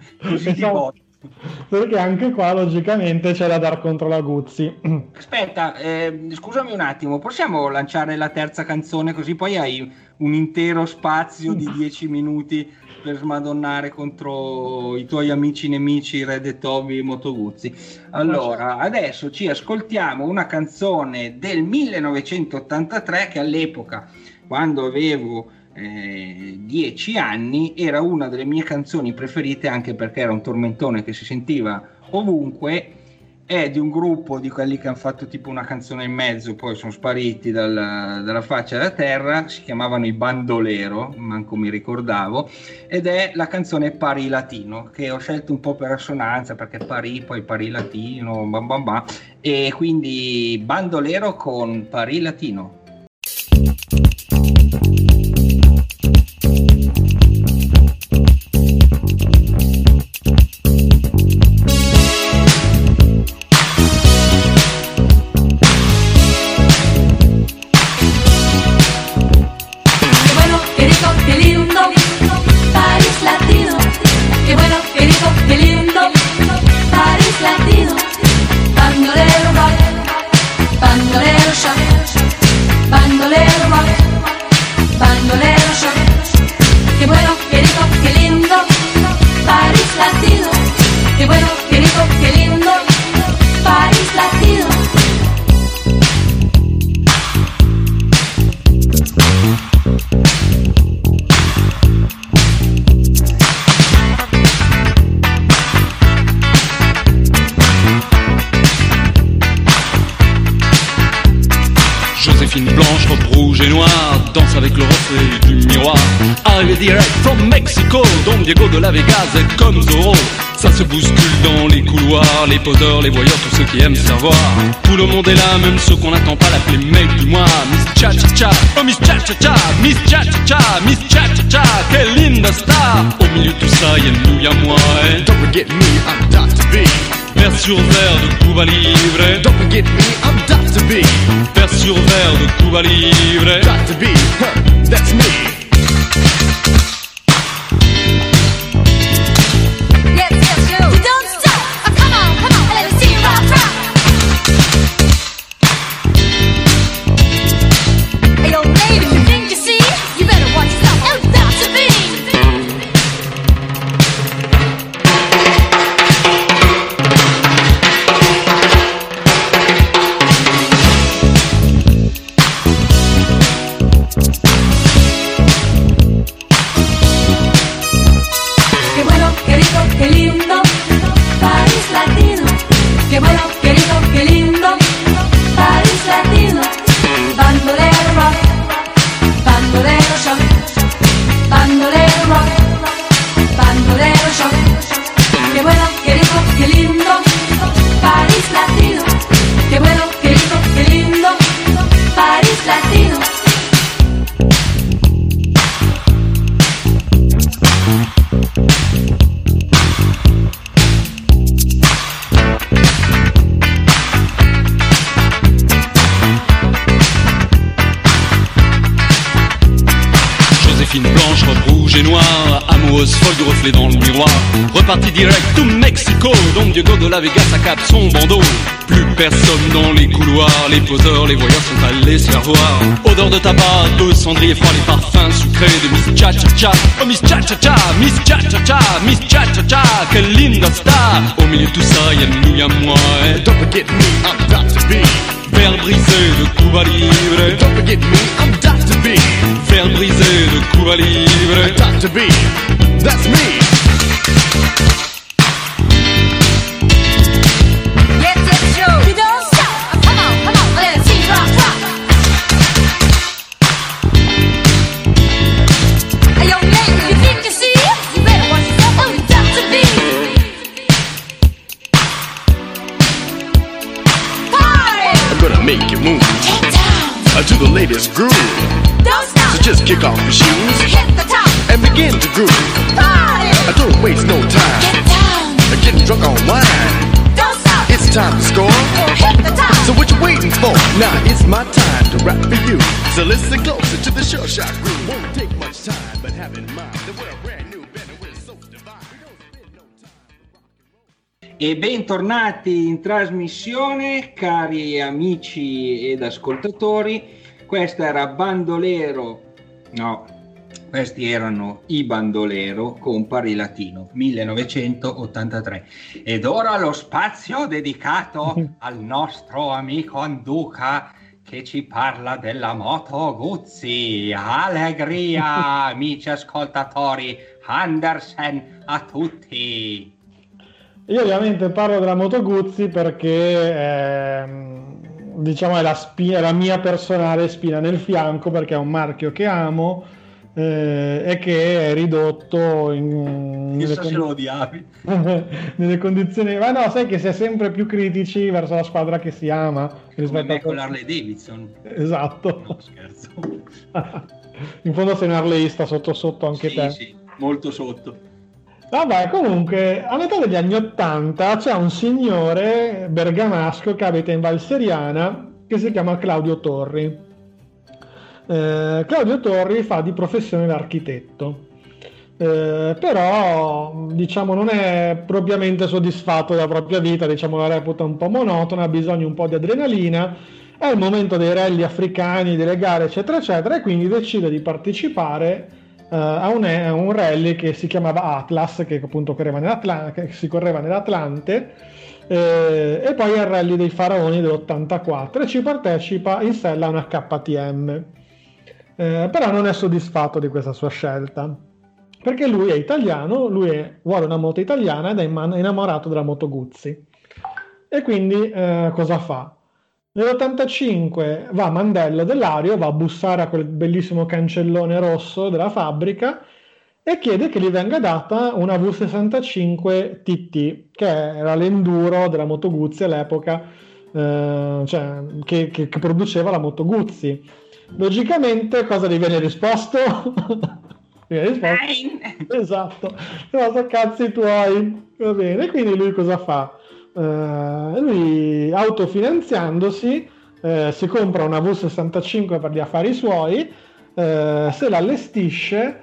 Perché anche qua logicamente c'è da dar contro la Guzzi. Aspetta, scusami un attimo, possiamo lanciare la terza canzone, così poi hai un intero spazio di 10 minuti per smadonnare contro i tuoi amici nemici Red e Toby e Moto Guzzi. Allora, adesso ci ascoltiamo una canzone del 1983 che all'epoca, quando avevo 10 anni, era una delle mie canzoni preferite, anche perché era un tormentone che si sentiva ovunque. È di un gruppo di quelli che hanno fatto tipo una canzone in mezzo, poi sono spariti dalla faccia della terra. Si chiamavano i Bandolero, manco mi ricordavo, ed è la canzone Pari Latino, che ho scelto un po' per assonanza, perché poi Pari Latino, bam bam bam, e quindi Bandolero con Pari Latino. Bandolero, bandolero, rouge et noir, danse avec le reflet du miroir. Arrivé direct from Mexico, Don Diego de la Vegas est comme Zorro. Ça se bouscule dans les couloirs, les poseurs, les voyeurs, tous ceux qui aiment se faire voir. Tout le monde est là, même ceux qu'on n'attend pas, l'appeler mec du mois. Miss Cha-Cha-Cha, oh Miss Cha-Cha-Cha, Miss Cha-Cha-Cha, Miss Cha-Cha-Cha, quelle linda star. Au milieu de tout ça, y'a nous, y'a moi, eh. Don't forget me, I'm Dr. B. Vers sur verre de Cuba Libre. Don't forget me, I'm Dr. B. Vers sur verre de Cuba Libre. Dr. B, that's me. Yes, yes, you. You don't stop. Oh, come on, let me see you rock, rock. Hey, yo, lady, you think you see? You better watch yourself. Oh, Dr. B. Qué bueno, qué rico, qué lindo, País Latino. Qué bueno, qué rico, qué lindo, País Latino. Bandolero rock, bandolero shock, bandolero rock, bandolero shock. Qué bueno, qué rico, qué lindo, País Latino. Qué bueno, qué rico, qué lindo, País Latino. Joséphine blanche, robe rouge et noire, amoureuse folle du reflet dans le miroir. Reparti direct to Mexico, Don Diego de la Vegas accable son bandeau. Plus personne dans les couloirs, les poseurs, les voyeurs sont allés se faire voir. Odeur de tabac, de cendrier froid, les parfums sucrés de Miss Cha-Cha-Cha. Oh Miss Cha-Cha-Cha, Miss Cha-Cha-Cha, Miss Cha-Cha-Cha, quelle linda star. Au milieu de tout ça, y'a nous, y'a moi, eh. Don't forget me, I'm Dr. B. Verre brisé de Cuba Libre. Don't forget me, I'm Dr. B. Verre brisé de Cuba Libre. Dr. B, that's me. Yes, yes, you. You don't stop. Oh, come on, let me see you rock, rock. Hey, yo, lady, you think you see? You better watch yourself. Oh, Dr. B. Party! I'm gonna make you move Get down. to the latest groove. Don't stop. So just kick off your shoes Hit the top. and begin to groove. Party! Don't waste no time Get down. getting drunk on wine. Don't stop. It's time to score. Hit the top. So what you waiting for? Now it's my time to rap for you. So listen closer to the sure shot groove. Won't take much time, but have in mind that we're a brand new band and we're so divine. We don't spend no time. E bentornati in trasmissione, cari amici ed ascoltatori. Questa era Bandolero, no, questi erano i Bandolero con Pari Latino 1983. Ed ora lo spazio dedicato al nostro amico Anduca che ci parla della Moto Guzzi. Allegria, amici ascoltatori, Andersen a tutti. Io ovviamente parlo della Moto Guzzi perché diciamo è la mia personale spina nel fianco, perché è un marchio che amo e che è ridotto lo odiavi. nelle condizioni, ma no, sai che si è sempre più critici verso la squadra che si ama rispetto Come con l'Harley Davidson. Esatto. No, scherzo. In fondo sei un harleista sotto sotto anche te. Sì, molto sotto. Vabbè, comunque, a metà degli anni '80 c'è un signore bergamasco che abita in Val Seriana che si chiama Claudio Torri. Claudio Torri fa di professione l'architetto, però diciamo non è propriamente soddisfatto della propria vita, diciamo la reputa un po' monotona, ha bisogno un po' di adrenalina, è il momento dei rally africani, delle gare eccetera eccetera, e quindi decide di partecipare a un rally che si chiamava Atlas, che appunto che si correva nell'Atlante, e poi al rally dei Faraoni dell'84, e ci partecipa in sella a una KTM. Però non è soddisfatto di questa sua scelta, perché lui è italiano, vuole una moto italiana ed è innamorato della Moto Guzzi. E quindi cosa fa? Nell'85 va Mandello Dell'Ario, va a bussare a quel bellissimo cancellone rosso della fabbrica e chiede che gli venga data una V65 TT, che era l'enduro della Moto Guzzi all'epoca, cioè, che produceva la Moto Guzzi. Logicamente cosa gli viene risposto? Viene risposto esatto, cosa cazzi tuoi, va bene, quindi lui cosa fa? Lui autofinanziandosi si compra una V65 per gli affari suoi, se l'allestisce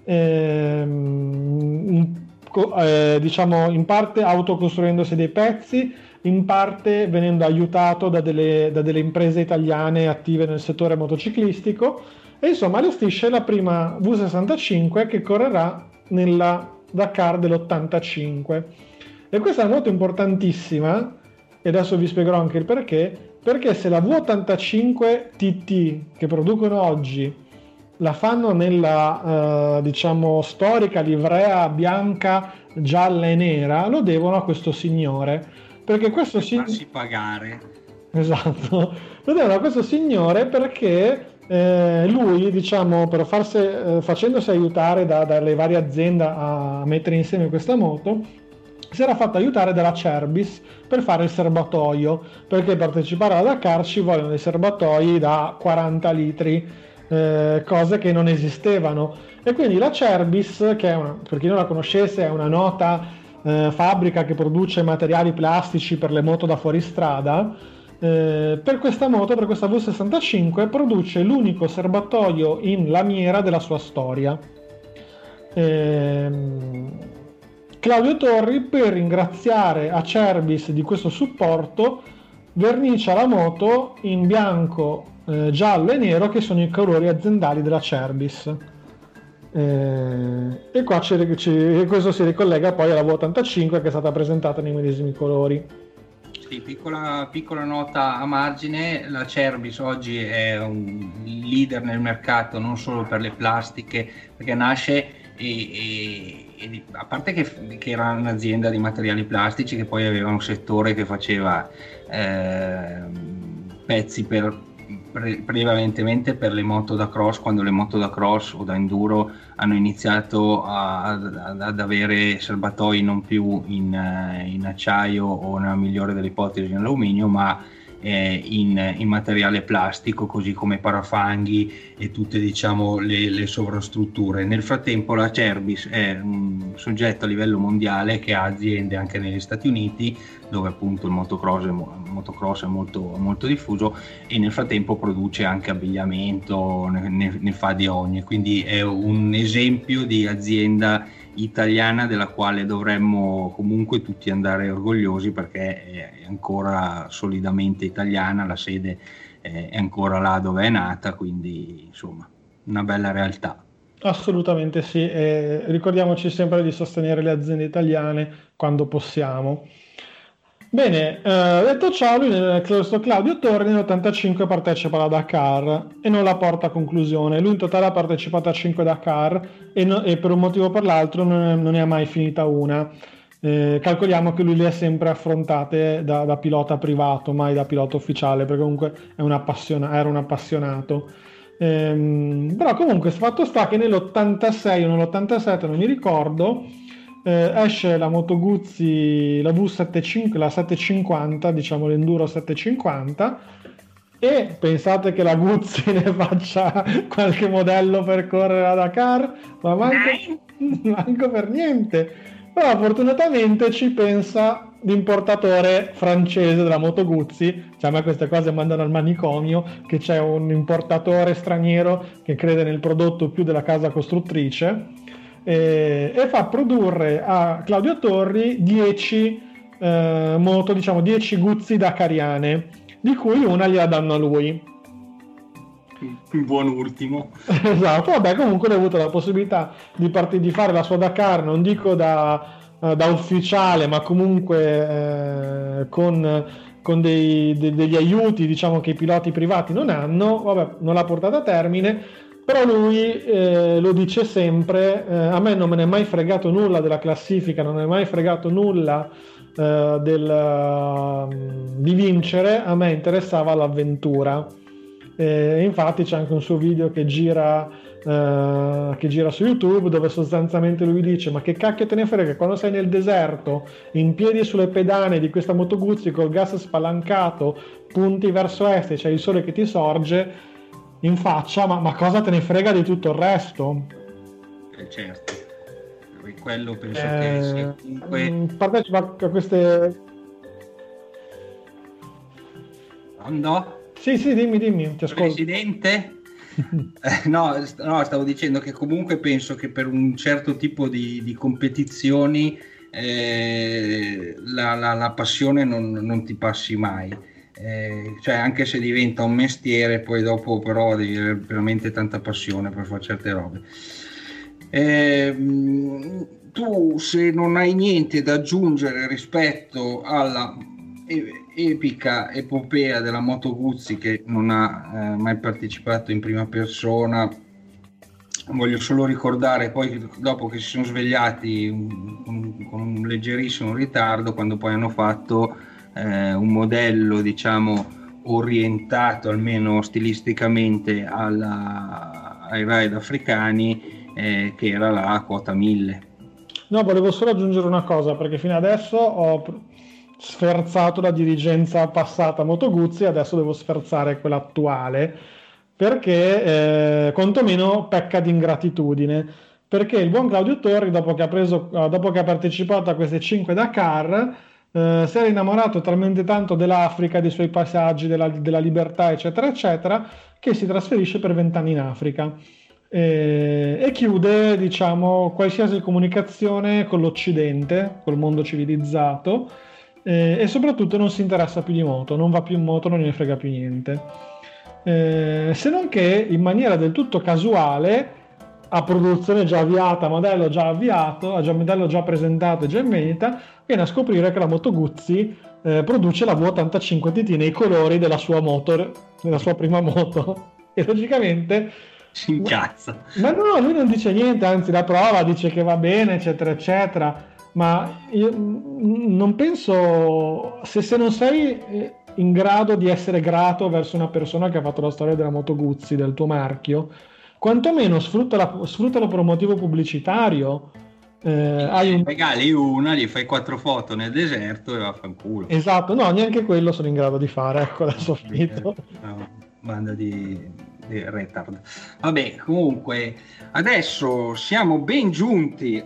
diciamo in parte autocostruendosi dei pezzi, in parte venendo aiutato da delle imprese italiane attive nel settore motociclistico, e insomma allestisce la prima V65 che correrà nella Dakar dell'85. E questa è una moto importantissima, e adesso vi spiegherò anche il perché se la V85 TT che producono oggi la fanno nella diciamo storica livrea bianca, gialla e nera, lo devono a questo signore, perché questo farsi pagare. Esatto, lo devono a questo signore perché lui, diciamo, per facendosi aiutare dalle varie aziende a mettere insieme questa moto, si era fatto aiutare dalla Cerbis per fare il serbatoio, perché partecipare alla Dakar ci vogliono dei serbatoi da 40 litri, cose che non esistevano, e quindi la Cerbis, che è per chi non la conoscesse, è una nota fabbrica che produce materiali plastici per le moto da fuoristrada. Per questa moto, per questa V65, produce l'unico serbatoio in lamiera della sua storia. Claudio Torri, per ringraziare a Cerbis di questo supporto, vernicia la moto in bianco, giallo e nero, che sono i colori aziendali della Cerbis. E qua questo si ricollega poi alla V85 che è stata presentata nei medesimi colori. Sì, piccola nota a margine: la Cerbis oggi è un leader nel mercato non solo per le plastiche, perché nasce a parte che era un'azienda di materiali plastici, che poi aveva un settore che faceva pezzi prevalentemente per le moto da cross, quando le moto da cross o da enduro hanno iniziato ad avere serbatoi non più in acciaio o, nella migliore delle ipotesi, in alluminio, ma in materiale plastico, così come parafanghi e tutte, diciamo, le sovrastrutture. Nel frattempo la Cerbis è un soggetto a livello mondiale che ha aziende anche negli Stati Uniti, dove appunto il motocross è molto, molto diffuso, e nel frattempo produce anche abbigliamento, ne fa di ogni, quindi è un esempio di azienda italiana della quale dovremmo comunque tutti andare orgogliosi, perché è ancora solidamente italiana, la sede è ancora là dove è nata, quindi insomma una bella realtà. Assolutamente sì, e ricordiamoci sempre di sostenere le aziende italiane quando possiamo. Bene, detto ciò, questo Claudio Torri nell'85 partecipa alla Dakar e non la porta a conclusione. Lui in totale ha partecipato a 5 Dakar e per un motivo o per l'altro non ne ha mai finita una. Calcoliamo che lui le ha sempre affrontate da pilota privato, mai da pilota ufficiale, perché comunque era un appassionato. Però comunque fatto sta che nell'86 o nell'87, non mi ricordo, esce la Moto Guzzi, la V75, la 750, diciamo l'Enduro 750, e pensate che la Guzzi ne faccia qualche modello per correre a Dakar? Ma manco per niente. Però fortunatamente ci pensa l'importatore francese della Moto Guzzi. Cioè, a me queste cose mandano al manicomio, che c'è un importatore straniero che crede nel prodotto più della casa costruttrice, e fa produrre a Claudio Torri 10 moto, diciamo 10 Guzzi dakariane, di cui una gliela danno a lui. Il buon ultimo. Esatto, vabbè, comunque lui ha avuto la possibilità di fare la sua Dakar, non dico da ufficiale, ma comunque con degli aiuti, diciamo, che i piloti privati non hanno. Vabbè, non l'ha portata a termine, Però lui lo dice sempre, a me non me ne è mai fregato nulla della classifica, non me ne è mai fregato nulla di vincere, a me interessava l'avventura. Infatti c'è anche un suo video che gira su YouTube, dove sostanzialmente lui dice: ma che cacchio te ne frega, quando sei nel deserto in piedi sulle pedane di questa Moto Guzzi col gas spalancato, punti verso est e c'è il sole che ti sorge in faccia, ma cosa te ne frega di tutto il resto? Certo, quello penso che sia comunque partecipa a queste... No? Sì, dimmi, ti ascolto. Presidente? No, stavo dicendo che comunque penso che per un certo tipo di competizioni la passione non ti passi mai. Cioè, anche se diventa un mestiere, poi dopo però devi avere veramente tanta passione per fare certe robe. Tu, se non hai niente da aggiungere rispetto alla epica epopea della Moto Guzzi, che non ha mai partecipato in prima persona, voglio solo ricordare poi, dopo che si sono svegliati con un leggerissimo ritardo, quando poi hanno fatto un modello, diciamo, orientato almeno stilisticamente ai ride africani, che era la quota 1000. No, volevo solo aggiungere una cosa, perché fino adesso ho sferzato la dirigenza passata Moto Guzzi, adesso devo sferzare quella attuale, perché quantomeno pecca di ingratitudine, perché il buon Claudio Torri, dopo che ha partecipato a queste 5 Dakar, si era innamorato talmente tanto dell'Africa, dei suoi paesaggi, della libertà, eccetera eccetera, che si trasferisce per 20 anni in Africa e chiude, diciamo, qualsiasi comunicazione con l'Occidente, col mondo civilizzato, e soprattutto non si interessa più di moto, non va più in moto, non ne frega più niente, se non che in maniera del tutto casuale, a produzione già avviata, modello già avviato, modello già presentato e già in vendita, viene a scoprire che la Moto Guzzi produce la V85 TT nei colori della sua moto, della sua prima moto, e logicamente si incazza. Ma no, lui non dice niente, anzi la prova, dice che va bene, eccetera eccetera, ma io non penso, se non sei in grado di essere grato verso una persona che ha fatto la storia della Moto Guzzi, del tuo marchio, quantomeno sfruttalo per un motivo pubblicitario. Regali una, gli fai 4 foto nel deserto e vaffanculo. Esatto, no, neanche quello sono in grado di fare, ecco, adesso ho finito. No, banda di retard. Vabbè, comunque adesso siamo ben giunti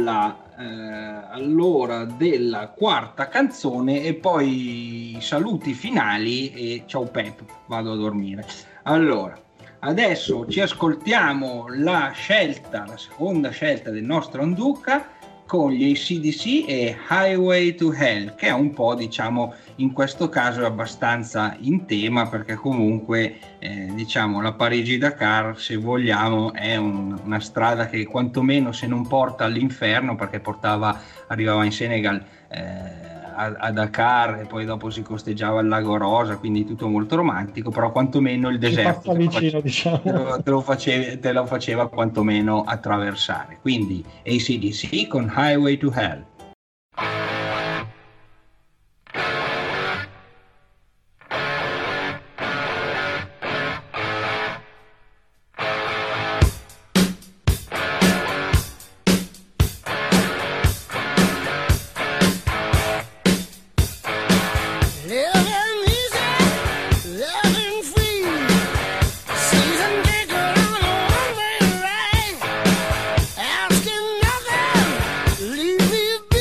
all'ora della quarta canzone e poi saluti finali e ciao Pep, vado a dormire. Allora, adesso ci ascoltiamo la seconda scelta del nostro Anduca con gli AC/DC e Highway to Hell, che è un po', diciamo, in questo caso è abbastanza in tema, perché comunque diciamo la Parigi-Dakar, se vogliamo, è una strada che quantomeno, se non porta all'inferno, perché arrivava in Senegal a Dakar e poi dopo si costeggiava il Lago Rosa, quindi tutto molto romantico, però quantomeno il deserto te lo faceva quantomeno attraversare. Quindi AC/DC con Highway to Hell. Asking nothing, leave me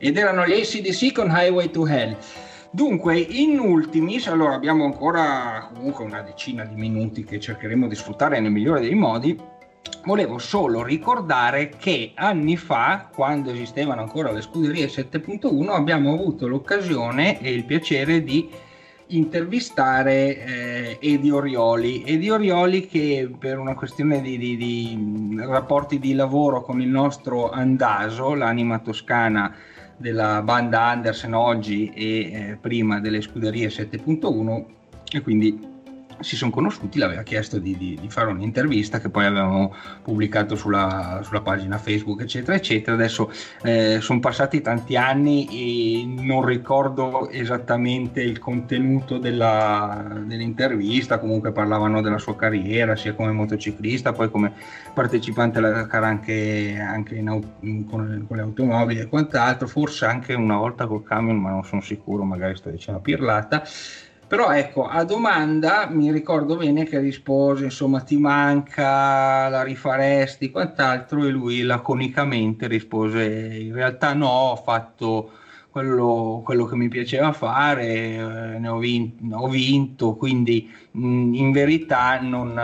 ed erano gli AC/DC con Highway to Hell. Dunque, in ultimis, allora abbiamo ancora comunque una decina di minuti che cercheremo di sfruttare nel migliore dei modi. Volevo solo ricordare che anni fa, quando esistevano ancora le scuderie 7.1, abbiamo avuto l'occasione e il piacere di intervistare Edi Orioli che per una questione di rapporti di lavoro con il nostro Andaso, l'anima toscana della banda Andersen oggi e prima delle scuderie 7.1, e quindi si sono conosciuti, l'aveva chiesto di fare un'intervista che poi avevamo pubblicato sulla pagina Facebook, eccetera eccetera. Adesso sono passati tanti anni e non ricordo esattamente il contenuto dell'intervista. Comunque parlavano della sua carriera sia come motociclista, poi come partecipante alla Dakar anche con le automobili e quant'altro, forse anche una volta col camion, ma non sono sicuro, magari sto dicendo una pirlata. Però ecco, a domanda mi ricordo bene che rispose, insomma, ti manca, la rifaresti, quant'altro, e lui laconicamente rispose, in realtà no, ho fatto quello che mi piaceva fare, ho vinto, quindi in verità non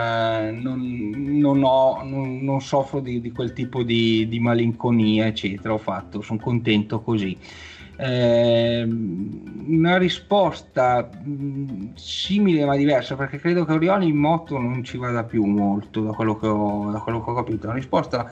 soffro di quel tipo di malinconia, eccetera, sono contento così. Una risposta simile ma diversa, perché credo che Orioli in moto non ci vada più molto, da quello che ho capito. Una risposta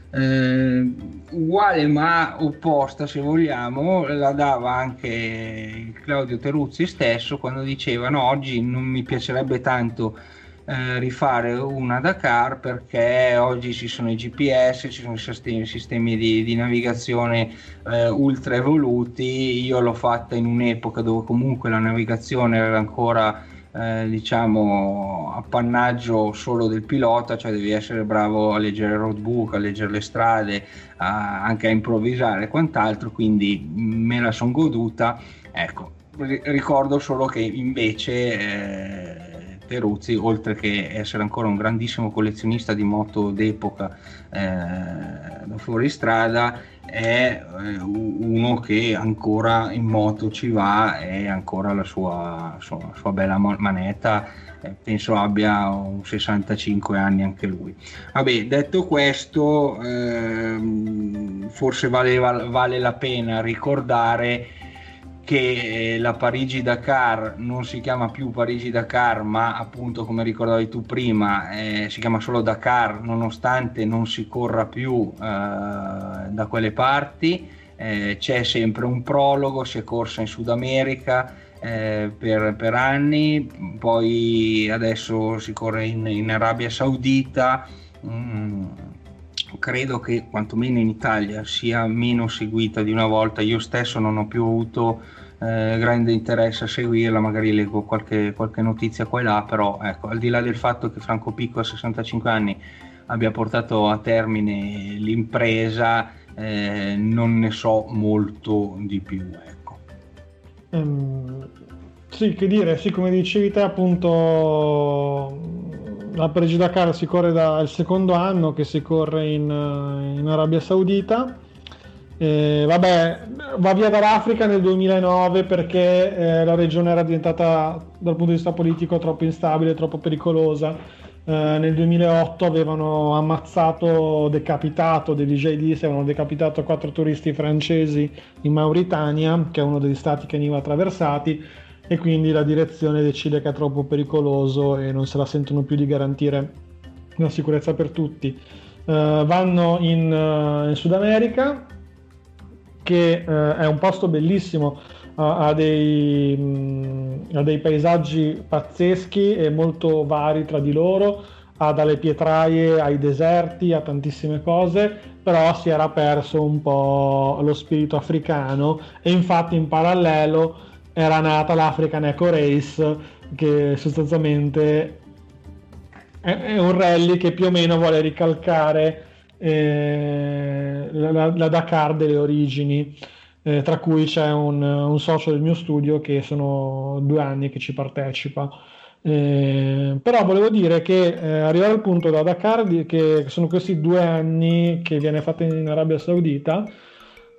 uguale ma opposta, se vogliamo, la dava anche Claudio Teruzzi stesso quando diceva: no, oggi non mi piacerebbe tanto rifare una Dakar, perché oggi ci sono i GPS, ci sono i sistemi di navigazione ultra evoluti. Io l'ho fatta in un'epoca dove comunque la navigazione era ancora diciamo appannaggio solo del pilota, cioè devi essere bravo a leggere il roadbook, a leggere le strade, anche a improvvisare e quant'altro, quindi me la son goduta. Ecco, ricordo solo che invece Teruzzi, oltre che essere ancora un grandissimo collezionista di moto d'epoca da fuoristrada, è uno che ancora in moto ci va e ancora la sua bella manetta, penso abbia 65 anni anche lui. Vabbè, detto questo, forse vale la pena ricordare che la Parigi-Dakar non si chiama più Parigi-Dakar, ma appunto, come ricordavi tu prima, si chiama solo Dakar, nonostante non si corra più da quelle parti. C'è sempre un prologo, si è corsa in Sud America per anni, poi adesso si corre in Arabia Saudita. Credo che quantomeno in Italia sia meno seguita di una volta. Io stesso non ho più avuto grande interesse a seguirla, magari leggo qualche notizia qua e là, però ecco, al di là del fatto che Franco Picco a 65 anni abbia portato a termine l'impresa, non ne so molto di più, ecco. Sì, che dire, sì, come dicevi te, appunto la Parigi-Dakar si corre dal secondo anno che si corre in Arabia Saudita. Vabbè, va via dall'Africa nel 2009 perché la regione era diventata dal punto di vista politico troppo instabile, troppo pericolosa. Nel 2008 avevano decapitato degli jihadisti, avevano decapitato 4 turisti francesi in Mauritania, che è uno degli stati che veniva attraversati, e quindi la direzione decide che è troppo pericoloso e non se la sentono più di garantire una sicurezza per tutti. Vanno in Sud America, che è un posto bellissimo, ha dei paesaggi pazzeschi e molto vari tra di loro, ha dalle pietraie ai deserti, ha tantissime cose, però si era perso un po' lo spirito africano, e infatti in parallelo era nata l'African Eco Race, che sostanzialmente è un rally che più o meno vuole ricalcare la Dakar delle origini, tra cui c'è un socio del mio studio che sono 2 anni che ci partecipa. Però volevo dire che arrivare al punto da Dakar, che sono questi 2 anni che viene fatta in Arabia Saudita,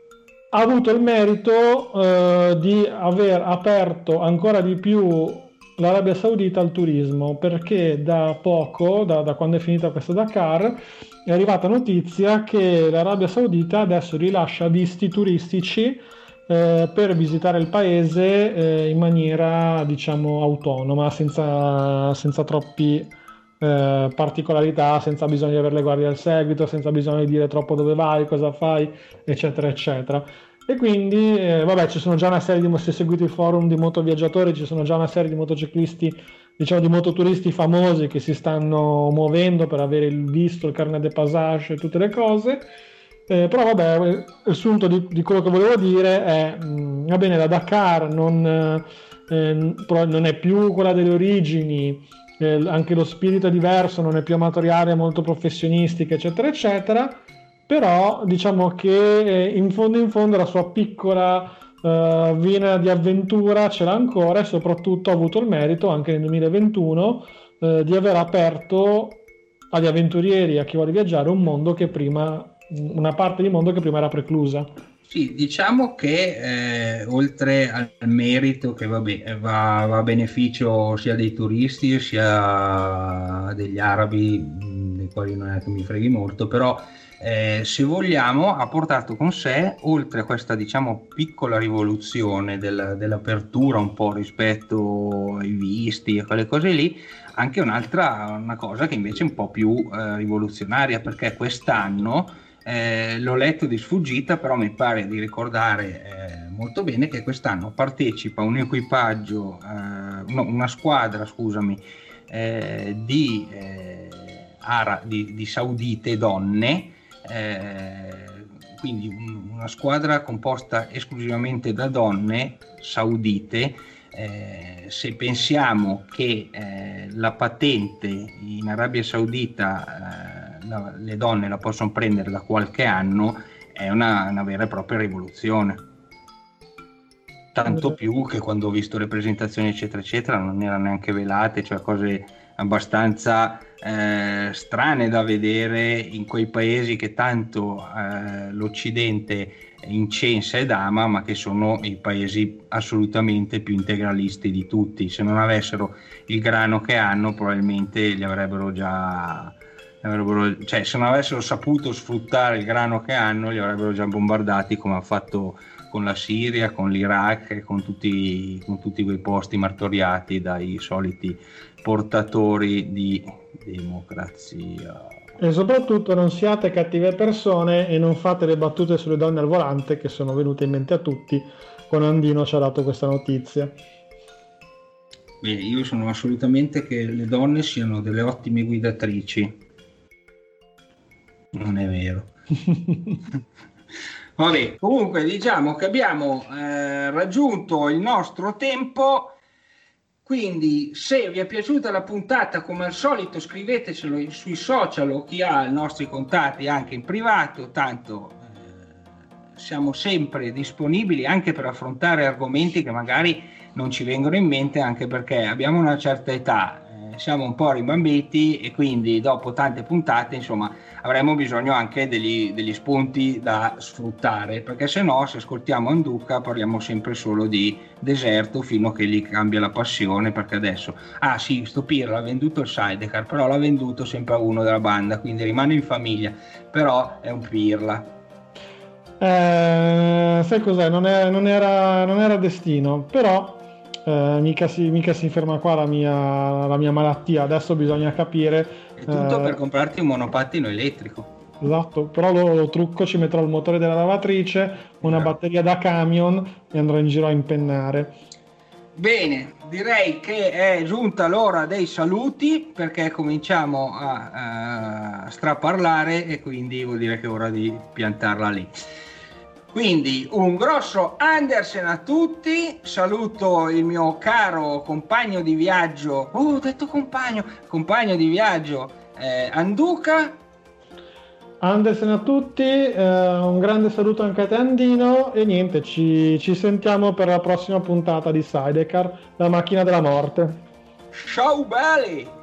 ha avuto il merito di aver aperto ancora di più l'Arabia Saudita al turismo, perché da poco, da quando è finita questa Dakar, è arrivata notizia che l'Arabia Saudita adesso rilascia visti turistici per visitare il paese in maniera, diciamo, autonoma, senza troppi particolarità, senza bisogno di avere le guardie al seguito, senza bisogno di dire troppo dove vai, cosa fai, eccetera, eccetera. E quindi, vabbè, ci sono già una serie di, se seguite i forum di motoviaggiatori, ci sono già una serie di motociclisti, diciamo di mototuristi famosi che si stanno muovendo per avere il visto, il carnet de passage e tutte le cose. Però vabbè, il sunto di quello che volevo dire è, va bene, la Dakar non è più quella delle origini, anche lo spirito è diverso, non è più amatoriale, molto professionistica, eccetera, eccetera. Però diciamo che in fondo la sua piccola vena di avventura ce l'ha ancora, e soprattutto ha avuto il merito anche nel 2021 di aver aperto agli avventurieri, a chi vuole viaggiare, una parte di mondo che prima era preclusa. Sì, diciamo che oltre al merito che va a beneficio sia dei turisti sia degli arabi, dei quali non è che mi freghi molto, però se vogliamo ha portato con sé, oltre a questa, diciamo, piccola rivoluzione dell'apertura un po' rispetto ai visti e quelle cose lì, anche una cosa che invece è un po' più rivoluzionaria, perché quest'anno l'ho letto di sfuggita, però mi pare di ricordare molto bene che quest'anno partecipa un equipaggio, una squadra, scusami, di saudite donne, quindi una squadra composta esclusivamente da donne saudite. Se pensiamo che la patente in Arabia Saudita le donne la possono prendere da qualche anno, è una vera e propria rivoluzione. Tanto più che quando ho visto le presentazioni eccetera eccetera non erano neanche velate, cioè cose abbastanza strane da vedere in quei paesi che tanto l'Occidente incensa ed ama, ma che sono i paesi assolutamente più integralisti di tutti. Se non avessero il grano che hanno, probabilmente cioè se non avessero saputo sfruttare il grano che hanno, li avrebbero già bombardati, come ha fatto con la Siria, con l'Iraq e con tutti quei posti martoriati dai soliti portatori di democrazia. E soprattutto non siate cattive persone e non fate le battute sulle donne al volante, che sono venute in mente a tutti quando Andino ci ha dato questa notizia. Beh, io sono assolutamente che le donne siano delle ottime guidatrici. Non è vero. Vabbè, comunque diciamo che abbiamo raggiunto il nostro tempo, quindi se vi è piaciuta la puntata, come al solito scrivetecelo sui social o chi ha i nostri contatti anche in privato, tanto siamo sempre disponibili anche per affrontare argomenti che magari non ci vengono in mente, anche perché abbiamo una certa età, siamo un po' rimbambiti e quindi dopo tante puntate, insomma, avremo bisogno anche degli spunti da sfruttare, perché se no, se ascoltiamo Anduca parliamo sempre solo di deserto fino a che gli cambia la passione, perché adesso sì, sto Pirla ha venduto il sidecar, però l'ha venduto sempre a uno della banda, quindi rimane in famiglia, però è un Pirla. Sai cos'è? Non era destino, però mica si ferma qua la mia malattia. Adesso bisogna capire. È tutto per comprarti un monopattino elettrico. Esatto, però lo trucco, ci metterò il motore della lavatrice, una batteria da camion e andrò in giro a impennare. Bene, direi che è giunta l'ora dei saluti, perché cominciamo a straparlare e quindi vuol dire che è ora di piantarla lì. Quindi un grosso Andersen a tutti, saluto il mio caro compagno di viaggio, ho detto compagno di viaggio Anduca. Andersen a tutti, un grande saluto anche a te Andino e niente, ci sentiamo per la prossima puntata di Sidecar, la macchina della morte. Ciao belli!